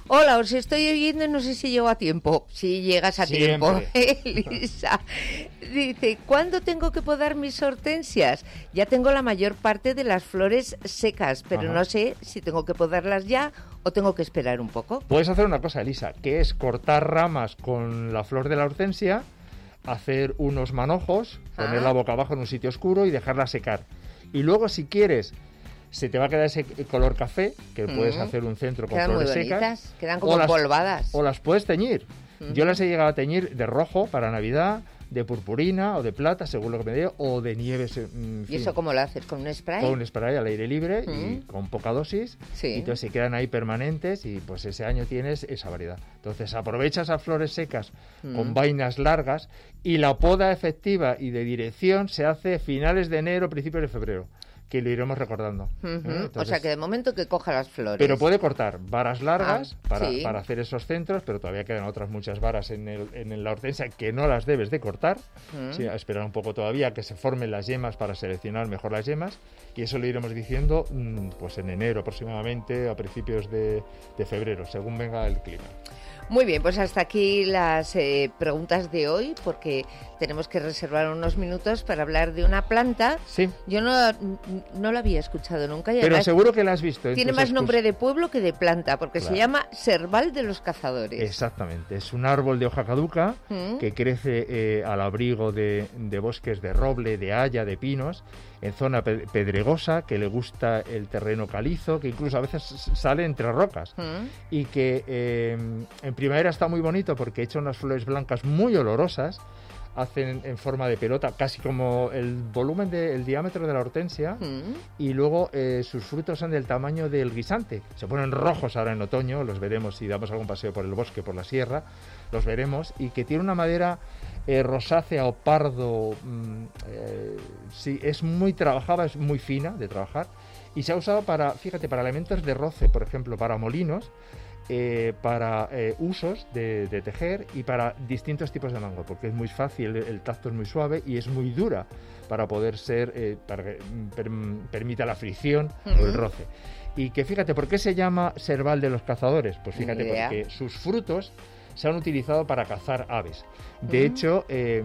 Hola, os estoy oyendo y no sé si llego a tiempo. Si llegas a Siempre. tiempo, Elisa. Dice, ¿cuándo tengo que podar mis hortensias? Ya tengo la mayor parte de las flores secas, pero Ajá. no sé si tengo que podarlas ya o tengo que esperar un poco. Puedes hacer una cosa, Elisa, que es cortar ramas con la flor de la hortensia, hacer unos manojos, poner Ah. la boca abajo en un sitio oscuro y dejarla secar. Y luego, si quieres, se te va a quedar ese color café, que Mm. puedes hacer un centro con Quedan muy flores secas. bonitas, quedan como o las- empolvadas. O las puedes teñir. Mm. Yo las he llegado a teñir de rojo para Navidad, de purpurina o de plata, según lo que me dé, o de nieve. en ¿Y fin. eso cómo lo haces? ¿Con un spray? Con un spray al aire libre y Mm. con poca dosis. Sí. Y entonces se quedan ahí permanentes y pues ese año tienes esa variedad. Entonces aprovecha esas flores secas Mm. con vainas largas y la poda efectiva y de dirección se hace finales de enero, principios de febrero, que lo iremos recordando. Ujú. ¿eh? O sea Entonces, que de momento que coja las flores. pero puede cortar varas largas Ah, para, sí. para hacer esos centros, pero todavía quedan otras muchas varas en, el, en la hortensia que no las debes de cortar. Mm. Sí, a esperar un poco todavía a que se formen las yemas para seleccionar mejor las yemas. Y eso lo iremos diciendo mm, pues en enero aproximadamente, a principios de, de febrero, según venga el clima. Muy bien, pues hasta aquí las eh, preguntas de hoy, porque tenemos que reservar unos minutos para hablar de una planta. Sí. Yo no, no la había escuchado nunca. Y Pero además seguro que la has visto. en tiene tus más excurs- nombre de pueblo que de planta, porque Claro. se llama Serval de los Cazadores. Exactamente, es un árbol de hoja caduca Mm. que crece eh, al abrigo de, de bosques de roble, de haya, de pinos, en zona pe- pedregosa, que le gusta el terreno calizo, que incluso a veces s- sale entre rocas. Mm. Y que eh, en primavera está muy bonito porque echa unas flores blancas muy olorosas, hacen en forma de pelota, casi como el volumen del diámetro de la hortensia, Mm. y luego eh, sus frutos son del tamaño del guisante. Se ponen rojos ahora en otoño, los veremos si damos algún paseo por el bosque, por la sierra, los veremos, y que tiene una madera eh, rosácea o pardo, mm, eh, sí, es muy trabajada, es muy fina de trabajar, y se ha usado para, fíjate, para elementos de roce, por ejemplo, para molinos, eh, para eh, usos de, de tejer y para distintos tipos de mango, porque es muy fácil, el, el tacto es muy suave y es muy dura para poder ser, eh, para que mm, per- permita la fricción o el Ujú. roce. Y que fíjate, ¿por qué se llama Serval de los Cazadores? Pues fíjate, Ni idea. porque sus frutos se han utilizado para cazar aves. De Mm. hecho, eh,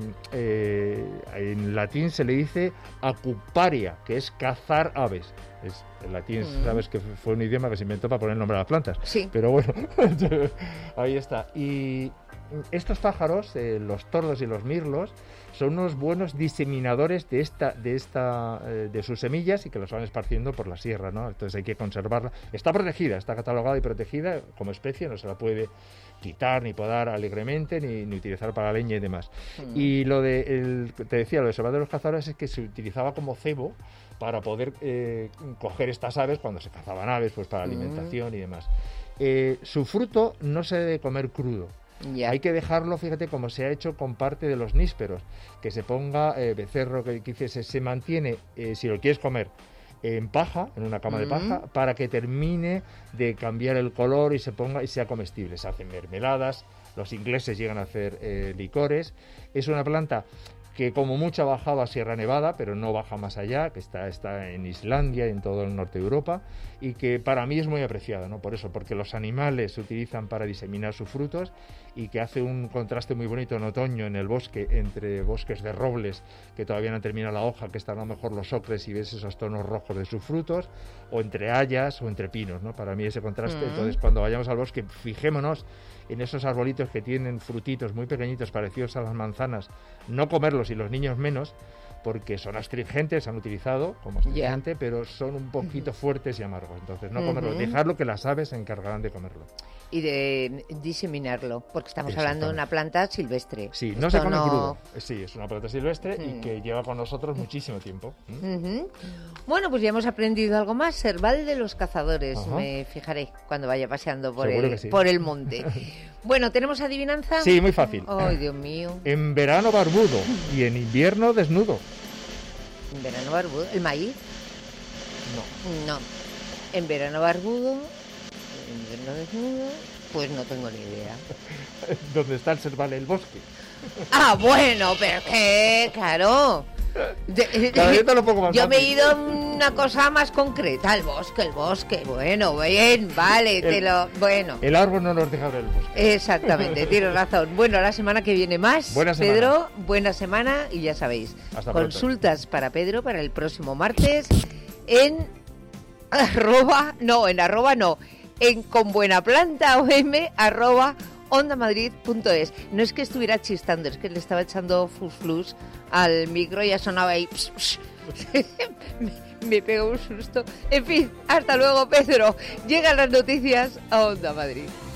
eh, en latín se le dice acuparia, que es cazar aves. Es, el latín, Mm. sabes que fue un idioma que se inventó para poner el nombre a las plantas. Sí. Pero bueno, ahí está. Y estos pájaros, eh, los tordos y los mirlos, son unos buenos diseminadores de esta, de esta, eh, de sus semillas y que los van esparciendo por la sierra, ¿no? Entonces hay que conservarla. Está protegida, está catalogada y protegida como especie, no se la puede quitar ni podar alegremente ni, ni utilizar para leña y demás. Mm. Y lo de, el, te decía, lo de Serval de los Cazadores es que se utilizaba como cebo para poder eh, coger estas aves cuando se cazaban aves, pues para Mm. alimentación y demás. Eh, su fruto no se debe comer crudo. Ya. Hay que dejarlo, fíjate, como se ha hecho con parte de los nísperos, que se ponga eh, becerro, que, que se, se mantiene, eh, si lo quieres comer, en paja, en una cama de Mm. paja, para que termine de cambiar el color y se ponga y sea comestible. Se hacen mermeladas, los ingleses llegan a hacer eh, licores. Es una planta que como mucho ha bajado a Sierra Nevada, pero no baja más allá, que está, está en Islandia, en todo el norte de Europa, y que para mí es muy apreciada, ¿no? Por eso, porque los animales se utilizan para diseminar sus frutos y que hace un contraste muy bonito en otoño en el bosque, entre bosques de robles que todavía no han terminado la hoja, que están a lo mejor los ocres y ves esos tonos rojos de sus frutos, o entre hayas o entre pinos, ¿no? Para mí ese contraste, Mm. entonces cuando vayamos al bosque, fijémonos en esos arbolitos que tienen frutitos muy pequeñitos parecidos a las manzanas, no comerlos y los niños menos, porque son astringentes, se han utilizado como astringente, pero son un poquito fuertes y amargos, entonces no comerlos, Ujú. dejarlo que las aves se encargarán de comerlo. Y de diseminarlo, porque estamos hablando de una planta silvestre. Sí, no Esto se come no- crudo, sí, es una planta silvestre y Mm. que lleva con nosotros muchísimo tiempo. ¿Mm? Ujú. Bueno, pues ya hemos aprendido algo más. Serval de los Cazadores. Ajá. Me fijaré cuando vaya paseando por, Seguro el, que sí. por el monte. Bueno, ¿tenemos adivinanza? Sí, muy fácil. Ay, Dios mío. En verano barbudo y en invierno desnudo. En verano barbudo. ¿El maíz? No. No. En verano barbudo. En invierno desnudo. Pues no tengo ni idea. Donde está el Serval, el bosque. Ah, bueno, pero que, claro. Cada vez te lo pongo más Yo me he fácil. ido a una cosa más concreta, el bosque, el bosque. Bueno, bien, vale, El- te lo... Bueno. El árbol no nos deja ver el bosque. Exactamente, tienes razón. Bueno, la semana que viene más. Buena semana. Pedro, buena semana y ya sabéis. Hasta pronto. Consultas para Pedro para el próximo martes en arroba, no, en arroba no, en con buena planta o m arroba ondamadrid.es. No es que estuviera chistando, es que le estaba echando fusflus al micro y ya sonaba ahí. Pss, pss. me, me pegó un susto. En fin, hasta luego, Pedro. Llegan las noticias a Onda Madrid.